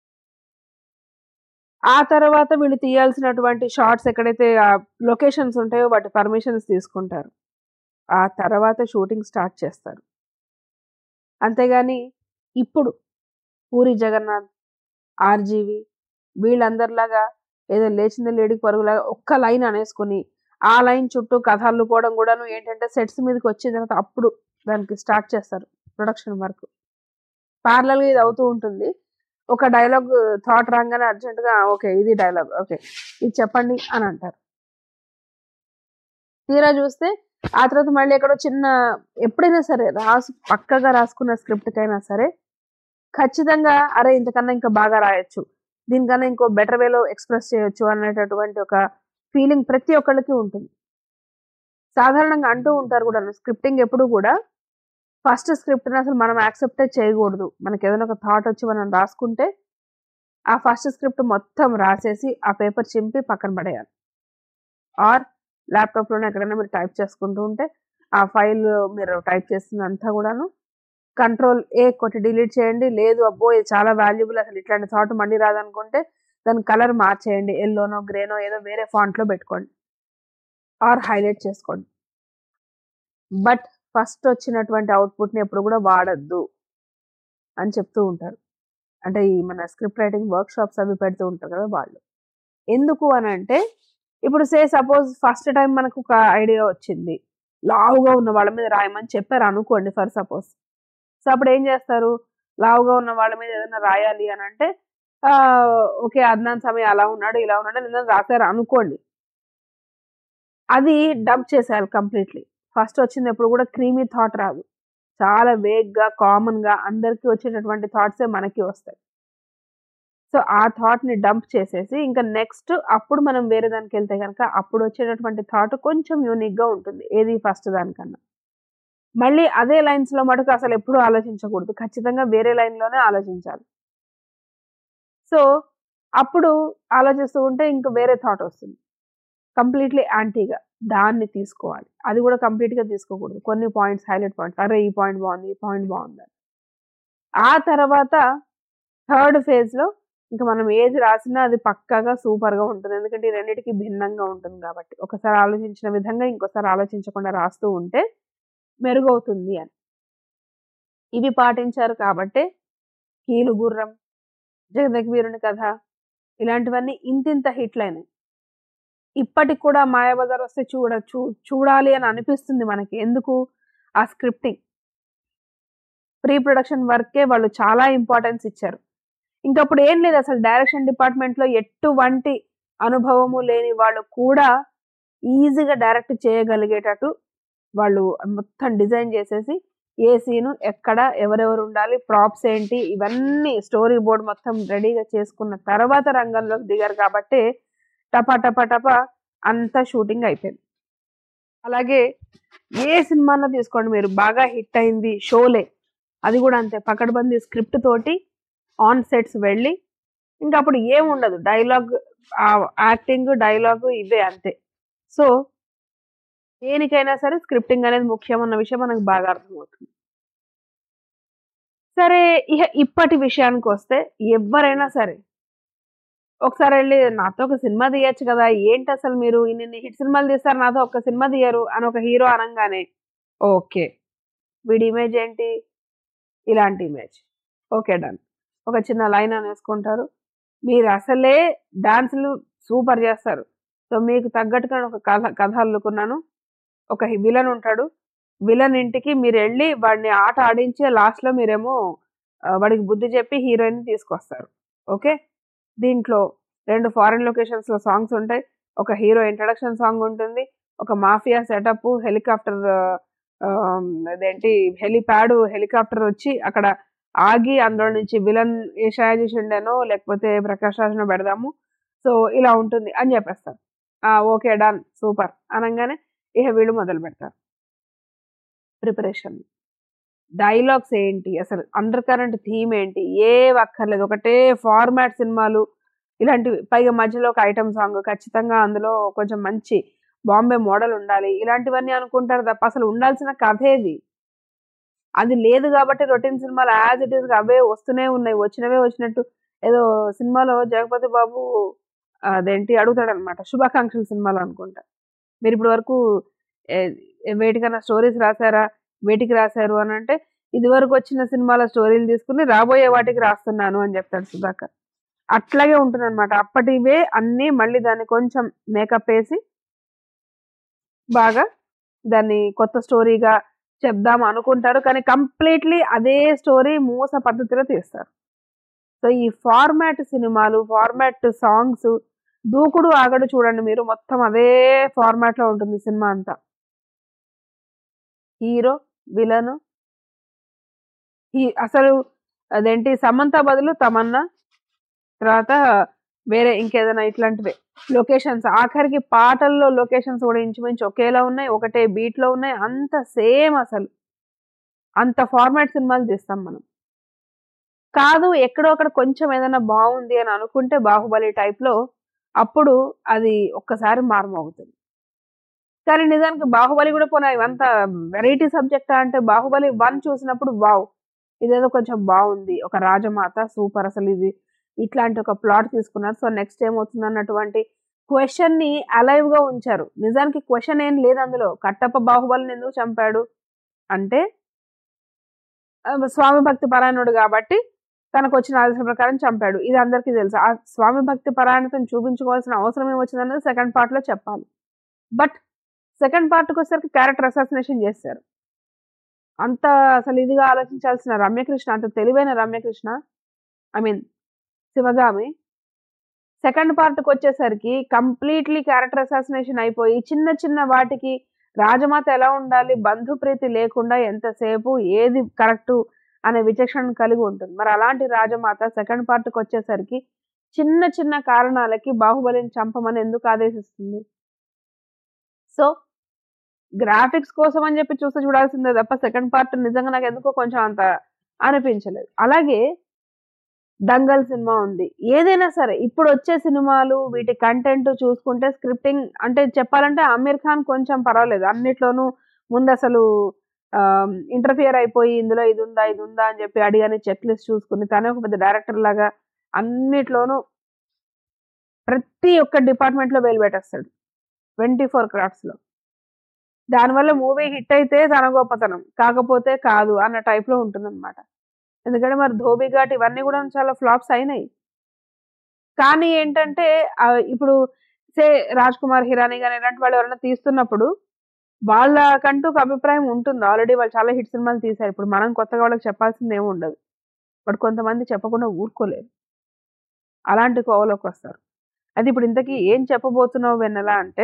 ఆ తర్వాత వీళ్ళు తీయాల్సినటువంటి షార్ట్స్ ఎక్కడైతే లొకేషన్స్ ఉంటాయో వాటి పర్మిషన్స్ తీసుకుంటారు. ఆ తర్వాత షూటింగ్ స్టార్ట్ చేస్తారు. అంతేగాని ఇప్పుడు పూరి జగన్నాథ్, ఆర్జీవి వీళ్ళందరిలాగా ఏదో లేచింది లేడికి పరుగులాగా ఒక్క లైన్ అనేసుకుని ఆ లైన్ చుట్టూ కథ అల్లుకోవడం కూడాను ఏంటంటే సెట్స్ మీదకి వచ్చిన తర్వాత అప్పుడు దానికి స్టార్ట్ చేస్తారు ప్రొడక్షన్ వర్క్. ప్యారలల్గా ఇది అవుతూ ఉంటుంది. ఒక డైలాగ్ థాట్ రాగానే అర్జెంటుగా ఓకే ఇది డైలాగ్, ఓకే ఇది చెప్పండి అని అంటారు. తీరా చూస్తే ఆ తర్వాత మళ్ళీ ఎక్కడో చిన్న ఎప్పుడైనా సరే రాసు పక్కగా రాసుకున్న స్క్రిప్ట్కైనా సరే ఖచ్చితంగా అరే ఇంతకన్నా ఇంకా బాగా రాయొచ్చు, దీనికన్నా ఇంకో బెటర్ వేలో ఎక్స్ప్రెస్ చేయొచ్చు అనేటటువంటి ఒక ఫీలింగ్ ప్రతి ఒక్కళ్ళకి ఉంటుంది. సాధారణంగా అంటూ ఉంటారు కూడా స్క్రిప్టింగ్ ఎప్పుడు కూడా ఫస్ట్ స్క్రిప్ట్ని అసలు మనం యాక్సెప్టే చేయకూడదు. మనకి ఏదైనా ఒక థాట్ వచ్చి మనం రాసుకుంటే ఆ ఫస్ట్ స్క్రిప్ట్ మొత్తం రాసేసి ఆ పేపర్ చింపి పక్కన పడేయాలి. ఆర్ ల్యాప్టాప్లోనే ఎక్కడైనా మీరు టైప్ చేసుకుంటూ ఉంటే ఆ ఫైల్ మీరు టైప్ చేస్తుందంతా కూడాను కంట్రోల్ ఏ కొట్టి డిలీట్ చేయండి. లేదు అబ్బో ఇది చాలా వాల్యుబుల్ అసలు ఇట్లాంటి థాట్ మళ్ళీ రాదనుకుంటే దాని కలర్ మార్చేయండి, ఎల్లోనో గ్రేనో ఏదో వేరే ఫాంట్లో పెట్టుకోండి ఆర్ హైలైట్ చేసుకోండి. బట్ ఫస్ట్ వచ్చినటువంటి అవుట్పుట్ని ఎప్పుడు కూడా వాడద్దు అని చెప్తూ ఉంటారు. అంటే ఈ మన స్క్రిప్ట్ రైటింగ్ వర్క్ షాప్స్ అవి పెడుతూ ఉంటారు కదా వాళ్ళు. ఎందుకు అని అంటే ఇప్పుడు సే సపోజ్ ఫస్ట్ టైం మనకు ఒక ఐడియా వచ్చింది, లావుగా ఉన్న వాళ్ళ మీద రాయమని చెప్పారు అనుకోండి ఫర్ సపోజ్. సో అప్పుడు ఏం చేస్తారు, లావుగా ఉన్న వాళ్ళ మీద ఏదైనా రాయాలి అని అంటే ఓకే అద్నాన్ సమీ అలా ఉన్నాడు ఇలా ఉన్నాడు ఏదైనా రాశారు అనుకోండి, అది డబ్ చేసేయాలి కంప్లీట్లీ. ఫస్ట్ వచ్చింది ఎప్పుడు కూడా క్రీమీ థాట్ రాదు, చాలా వేగ్గా కామన్గా అందరికీ వచ్చేటటువంటి థాట్సే మనకి వస్తాయి. సో ఆ థాట్ని డంప్ చేసేసి ఇంకా నెక్స్ట్ అప్పుడు మనం వేరే దానికి వెళ్తే కనుక అప్పుడు వచ్చేటటువంటి థాట్ కొంచెం యూనిక్గా ఉంటుంది ఏది ఫస్ట్ దానికన్నా. మళ్ళీ అదే లైన్స్లో మటుకు అసలు ఎప్పుడూ ఆలోచించకూడదు, ఖచ్చితంగా వేరే లైన్లోనే ఆలోచించాలి. సో అప్పుడు ఆలోచిస్తూ ఉంటే ఇంకా వేరే థాట్ వస్తుంది కంప్లీట్లీ యాంటీగా, దాన్ని తీసుకోవాలి. అది కూడా కంప్లీట్గా తీసుకోకూడదు, కొన్ని పాయింట్స్ హైలైట్ పాయింట్స్, అరే ఈ పాయింట్ బాగుంది ఈ పాయింట్ బాగుంది. ఆ తర్వాత థర్డ్ ఫేజ్లో ఇంకా మనం ఏది రాసినా అది పక్కాగా సూపర్గా ఉంటుంది, ఎందుకంటే ఈ రెండింటికి భిన్నంగా ఉంటుంది కాబట్టి. ఒకసారి ఆలోచించిన విధంగా ఇంకోసారి ఆలోచించకుండా రాస్తూ ఉంటే మెరుగవుతుంది అని. ఇవి పాటించారు కాబట్టే కీలు గుర్రం, జగదక్ వీరుని కథ ఇలాంటివన్నీ ఇంతింత హిట్లైనాయి. ఇప్పటికి కూడా మాయాబజార్ వస్తే చూడ చూ చూడాలి అని అనిపిస్తుంది మనకి. ఎందుకు, ఆ స్క్రిప్టింగ్ ప్రీ ప్రొడక్షన్ వర్కే వాళ్ళు చాలా ఇంపార్టెన్స్ ఇచ్చారు. ఇంకప్పుడు ఏం లేదు అసలు డైరెక్షన్ డిపార్ట్మెంట్లో ఎటువంటి అనుభవము లేని వాళ్ళు కూడా ఈజీగా డైరెక్ట్ చేయగలిగేటట్టు వాళ్ళు మొత్తం డిజైన్ చేసేసి ఏ సీను ఎక్కడ ఎవరెవరు ఉండాలి ప్రాప్స్ ఏంటి ఇవన్నీ స్టోరీ బోర్డ్ మొత్తం రెడీగా చేసుకున్న తర్వాత రంగంలోకి దిగారు కాబట్టి టపా టపా టపా అంతా షూటింగ్ అయిపోయింది. అలాగే ఏ సినిమానో తీసుకోండి మీరు, బాగా హిట్ అయింది షోలే, అది కూడా అంతే పకడ్బందీ స్క్రిప్ట్ తోటి ఆన్ సెట్స్ వెళ్ళి ఇంకా అప్పుడు ఏముండదు, డైలాగ్ యాక్టింగ్ డైలాగు ఇవే అంతే. సో దేనికైనా సరే స్క్రిప్టింగ్ అనేది ముఖ్యం అన్న విషయం మనకు బాగా అర్థమవుతుంది. సరే ఇక ఇప్పటి విషయానికి వస్తే ఎవరైనా సరే ఒకసారి వెళ్ళి నాతో ఒక సినిమా తీయచ్చు కదా, ఏంటి అసలు మీరు ఇన్ని హిట్ సినిమాలు తీస్తారు నాతో ఒక్క సినిమా తీయరు అని ఒక హీరో అనగానే ఓకే వీడి ఇమేజ్ ఏంటి, ఇలాంటి ఇమేజ్, ఓకే డన్, ఒక చిన్న లైన్ అని వేసుకుంటారు. మీరు అసలే డాన్సులు సూపర్ చేస్తారు, సో మీకు తగ్గట్టుగా ఒక కథ కథ అల్లుకున్నాను. ఒక విలన్ ఉంటాడు, విలన్ ఇంటికి మీరు వెళ్ళి వాడిని ఆట ఆడించి లాస్ట్లో మీరేమో వాడికి బుద్ధి చెప్పి హీరోయిన్ తీసుకొస్తారు. ఓకే, దీంట్లో రెండు ఫారిన్ లొకేషన్స్లో సాంగ్స్ ఉంటాయి, ఒక హీరో ఇంట్రడక్షన్ సాంగ్ ఉంటుంది, ఒక మాఫియా సెటప్, హెలికాప్టర్ అదేంటి హెలిప్యాడ్ హెలికాప్టర్ వచ్చి అక్కడ ఆగి అందులో నుంచి విలన్ ఏ చేసిండేనో లేకపోతే ప్రకాష్ రాజ్నో పెడదాము, సో ఇలా ఉంటుంది అని చెప్పేస్తారు. ఓకే డన్ సూపర్ అనగానే ఇక వీళ్ళు మొదలు పెడతారు ప్రిపరేషన్. డైలాగ్స్ ఏంటి, అసలు అండర్ కరెంట్ థీమ్ ఏంటి, ఏ అక్కర్లేదు, ఒకటే ఫార్మాట్ సినిమాలు ఇలాంటివి, పైగా మధ్యలో ఒక ఐటమ్ సాంగ్ ఖచ్చితంగా, అందులో కొంచెం మంచి బాంబే మోడల్ ఉండాలి, ఇలాంటివన్నీ అనుకుంటారు తప్ప అసలు ఉండాల్సిన కథ ఏది అది లేదు. కాబట్టి రొటీన్ సినిమాలు యాజ్ ఇట్ ఈస్ అవే వస్తూనే ఉన్నాయి, వచ్చినవే వచ్చినట్టు. ఏదో సినిమాలో జగపతి బాబు అదేంటి అడుగుతాడు అనమాట, శుభాకాంక్షలు సినిమాలో అనుకుంటా, మీరు ఇప్పటి వరకు వేటికన్నా స్టోరీస్ రాశారా, వేటికి రాశారు అని అంటే ఇది వరకు వచ్చిన సినిమాల స్టోరీలు తీసుకుని రాబోయే వాటికి రాస్తున్నాను అని చెప్తాడు సుధాకర్. అట్లాగే ఉంటుంది అనమాట, అప్పటివే అన్నీ మళ్ళీ దాన్ని కొంచెం మేకప్ వేసి బాగా దాన్ని కొత్త స్టోరీగా చెప్దాం అనుకుంటారు, కానీ కంప్లీట్లీ అదే స్టోరీ మూస పద్ధతిలో తీస్తారు. సో ఈ ఫార్మాట్ సినిమాలు, ఫార్మాట్ సాంగ్స్, దూకుడు ఆగడు చూడండి మీరు, మొత్తం అదే ఫార్మాట్లో ఉంటుంది సినిమా అంతా. హీరో విలను ఈ అసలు అదేంటి సమంత బదులు తమన్నా, తర్వాత వేరే ఇంకేదైనా ఇట్లాంటివే లొకేషన్స్, ఆఖరికి పాటల్లో లొకేషన్స్ కూడా ఇంచుమించు ఒకేలా ఉన్నాయి, ఒకటే బీట్లో ఉన్నాయి, అంత సేమ్. అసలు అంత ఫార్మాట్ సినిమాలు తీస్తాం మనం. కాదు ఎక్కడో అక్కడ కొంచెం ఏదైనా బాగుంది అని అనుకుంటే బాహుబలి టైప్లో, అప్పుడు అది ఒక్కసారి మారుమోగుతుంది. కానీ నిజానికి బాహుబలి కూడా పోనా ఇవంతా వెరైటీ సబ్జెక్టా అంటే, బాహుబలి వన్ చూసినప్పుడు వావ్ ఇదేదో కొంచెం బాగుంది, ఒక రాజమాత సూపర్, అసలు ఇది ఇట్లాంటి ఒక ప్లాట్ తీసుకున్నారు, సో నెక్స్ట్ ఏమవుతుంది అన్నటువంటి క్వశ్చన్ని అలైవ్గా ఉంచారు. నిజానికి క్వశ్చన్ ఏం లేదు అందులో. కట్టప్ప బాహుబలిని ఎందుకు చంపాడు అంటే స్వామి భక్తి పరాయణుడు కాబట్టి తనకు వచ్చిన ఆదేశం ప్రకారం చంపాడు, ఇది అందరికీ తెలుసు. ఆ స్వామి భక్తి పరాయణతను చూపించుకోవాల్సిన అవసరం ఏమొచ్చిందన్నది సెకండ్ పార్ట్లో చెప్పాలి. బట్ సెకండ్ పార్ట్కి వచ్చేసరికి క్యారెక్టర్ అసాసినేషన్ చేశారు. అంత అసలు ఇదిగా ఆలోచించాల్సిన రమ్యకృష్ణ, అంత తెలివైన Ramya Krishna, I mean Sivagami, second పార్ట్కి వచ్చేసరికి కంప్లీట్లీ క్యారెక్టర్ అసాసినేషన్ అయిపోయి చిన్న చిన్న వాటికి రాజమాత ఎలా ఉండాలి, బంధుప్రీతి లేకుండా ఎంతసేపు ఏది కరెక్టు అనే విచక్షణ కలిగి ఉంటుంది. మరి అలాంటి రాజమాత సెకండ్ పార్ట్కి వచ్చేసరికి చిన్న చిన్న కారణాలకి బాహుబలిని చంపమని ఎందుకు ఆదేశిస్తుంది? సో గ్రాఫిక్స్ కోసం అని చెప్పి చూస్తే చూడాల్సిందే తప్ప సెకండ్ పార్ట్ నిజంగా నాకు ఎందుకో కొంచెం అంత అనిపించలేదు. అలాగే దంగల్ సినిమా ఉంది. ఏదైనా సరే ఇప్పుడు వచ్చే సినిమాలు వీటి కంటెంట్ చూసుకుంటే స్క్రిప్టింగ్ అంటే చెప్పాలంటే ఆమీర్ ఖాన్ కొంచెం పర్వాలేదు, అన్నిట్లోనూ ముందు అసలు ఇంటర్ఫియర్ అయిపోయి ఇందులో ఇది ఉందా ఇది ఉందా అని చెప్పి అడిగాని చెక్ లిస్ట్ చూసుకుని తనే ఒక పెద్ద డైరెక్టర్ లాగా అన్నిట్లోనూ ప్రతి ఒక్క డిపార్ట్మెంట్లో వేలు పెట్టేస్తాడు ట్వంటీ ఫోర్ క్రాఫ్ట్స్లో. దానివల్ల మూవీ హిట్ అయితే తన గొప్పతనం, కాకపోతే కాదు అన్న టైప్లో ఉంటుందన్నమాట. ఎందుకంటే మరి ధోబీ ఘాట్ ఇవన్నీ కూడా చాలా ఫ్లాప్స్ అయినాయి. కానీ ఏంటంటే ఇప్పుడు సే రాజ్ కుమార్ హిరానీ కానీ ఇలాంటి వాళ్ళు ఎవరైనా తీస్తున్నప్పుడు వాళ్ళకంటూ ఒక అభిప్రాయం ఉంటుంది. ఆల్రెడీ వాళ్ళు చాలా హిట్ సినిమాలు తీశారు. ఇప్పుడు మనం కొత్తగా వాళ్ళకి చెప్పాల్సింది ఏమి ఉండదు. బట్ కొంతమంది చెప్పకుండా ఊరుకోలేరు, అలాంటి కోవలోకి వస్తారు. అది ఇప్పుడు ఇంతకీ ఏం చెప్పబోతున్నావు వెన్నెలా అంటే,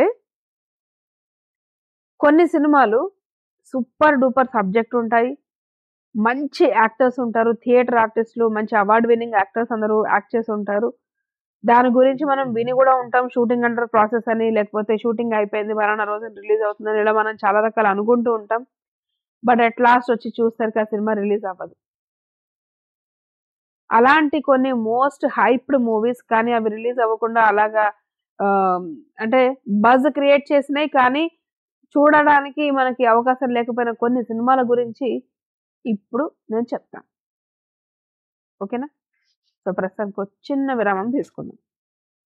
కొన్ని సినిమాలు సూపర్ డూపర్ సబ్జెక్ట్ ఉంటాయి, మంచి యాక్టర్స్ ఉంటారు, థియేటర్ ఆర్టిస్టులు, మంచి అవార్డు విన్నింగ్ యాక్టర్స్ అందరూ యాక్ట్ చేసి ఉంటారు. దాని గురించి మనం విని కూడా ఉంటాం, షూటింగ్ అండర్ ప్రాసెస్ అని, లేకపోతే షూటింగ్ అయిపోయింది మరణ రోజు రిలీజ్ అవుతుందని, ఇలా మనం చాలా రకాలు అనుకుంటూ ఉంటాం. బట్ అట్ లాస్ట్ వచ్చి చూస్తారు ఆ సినిమా రిలీజ్ అవ్వదు. అలాంటి కొన్ని మోస్ట్ హైప్డ్ మూవీస్ కానీ అవి రిలీజ్ అవ్వకుండా అలాగా అంటే బజ్ క్రియేట్ చేసినాయి, కానీ చూడడానికి మనకి అవకాశం లేకపోయిన కొన్ని సినిమాల గురించి ఇప్పుడు నేను చెప్తాను. ఓకేనా? సో ప్రస్తుతానికి చిన్న విరామం తీసుకుందాం.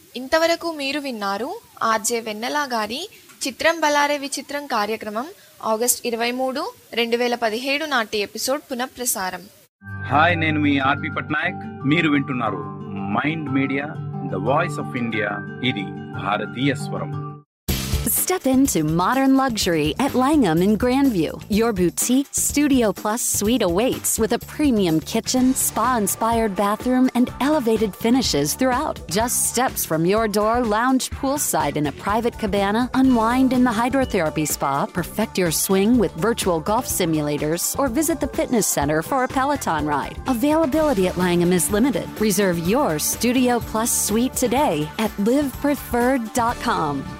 ఇంతవరకు మీరు విన్నారు ఆర్జే వెన్నెల గారి చిత్రం బలారే విచిత్రం కార్యక్రమం ఆగస్ట్ ఇరవై మూడు రెండు వేల పదిహేడు నాటి ఎపిసోడ్ పునఃప్రసారం. హాయ్, నేను మీ ఆర్పి పట్నాయక్. మీరు వింటున్నారు mind media the voice of India. ఇది భారతీయ స్వరం. Step into modern luxury at Langham in Grandview. Your boutique Studio Plus suite awaits with a premium kitchen, spa-inspired bathroom, and elevated finishes throughout. Just steps from your door, lounge poolside in a private cabana, unwind in the hydrotherapy spa, perfect your swing with virtual golf simulators, or visit the fitness center for a Peloton ride. Availability at Langham is limited. Reserve your Studio Plus suite today at live preferred dot com.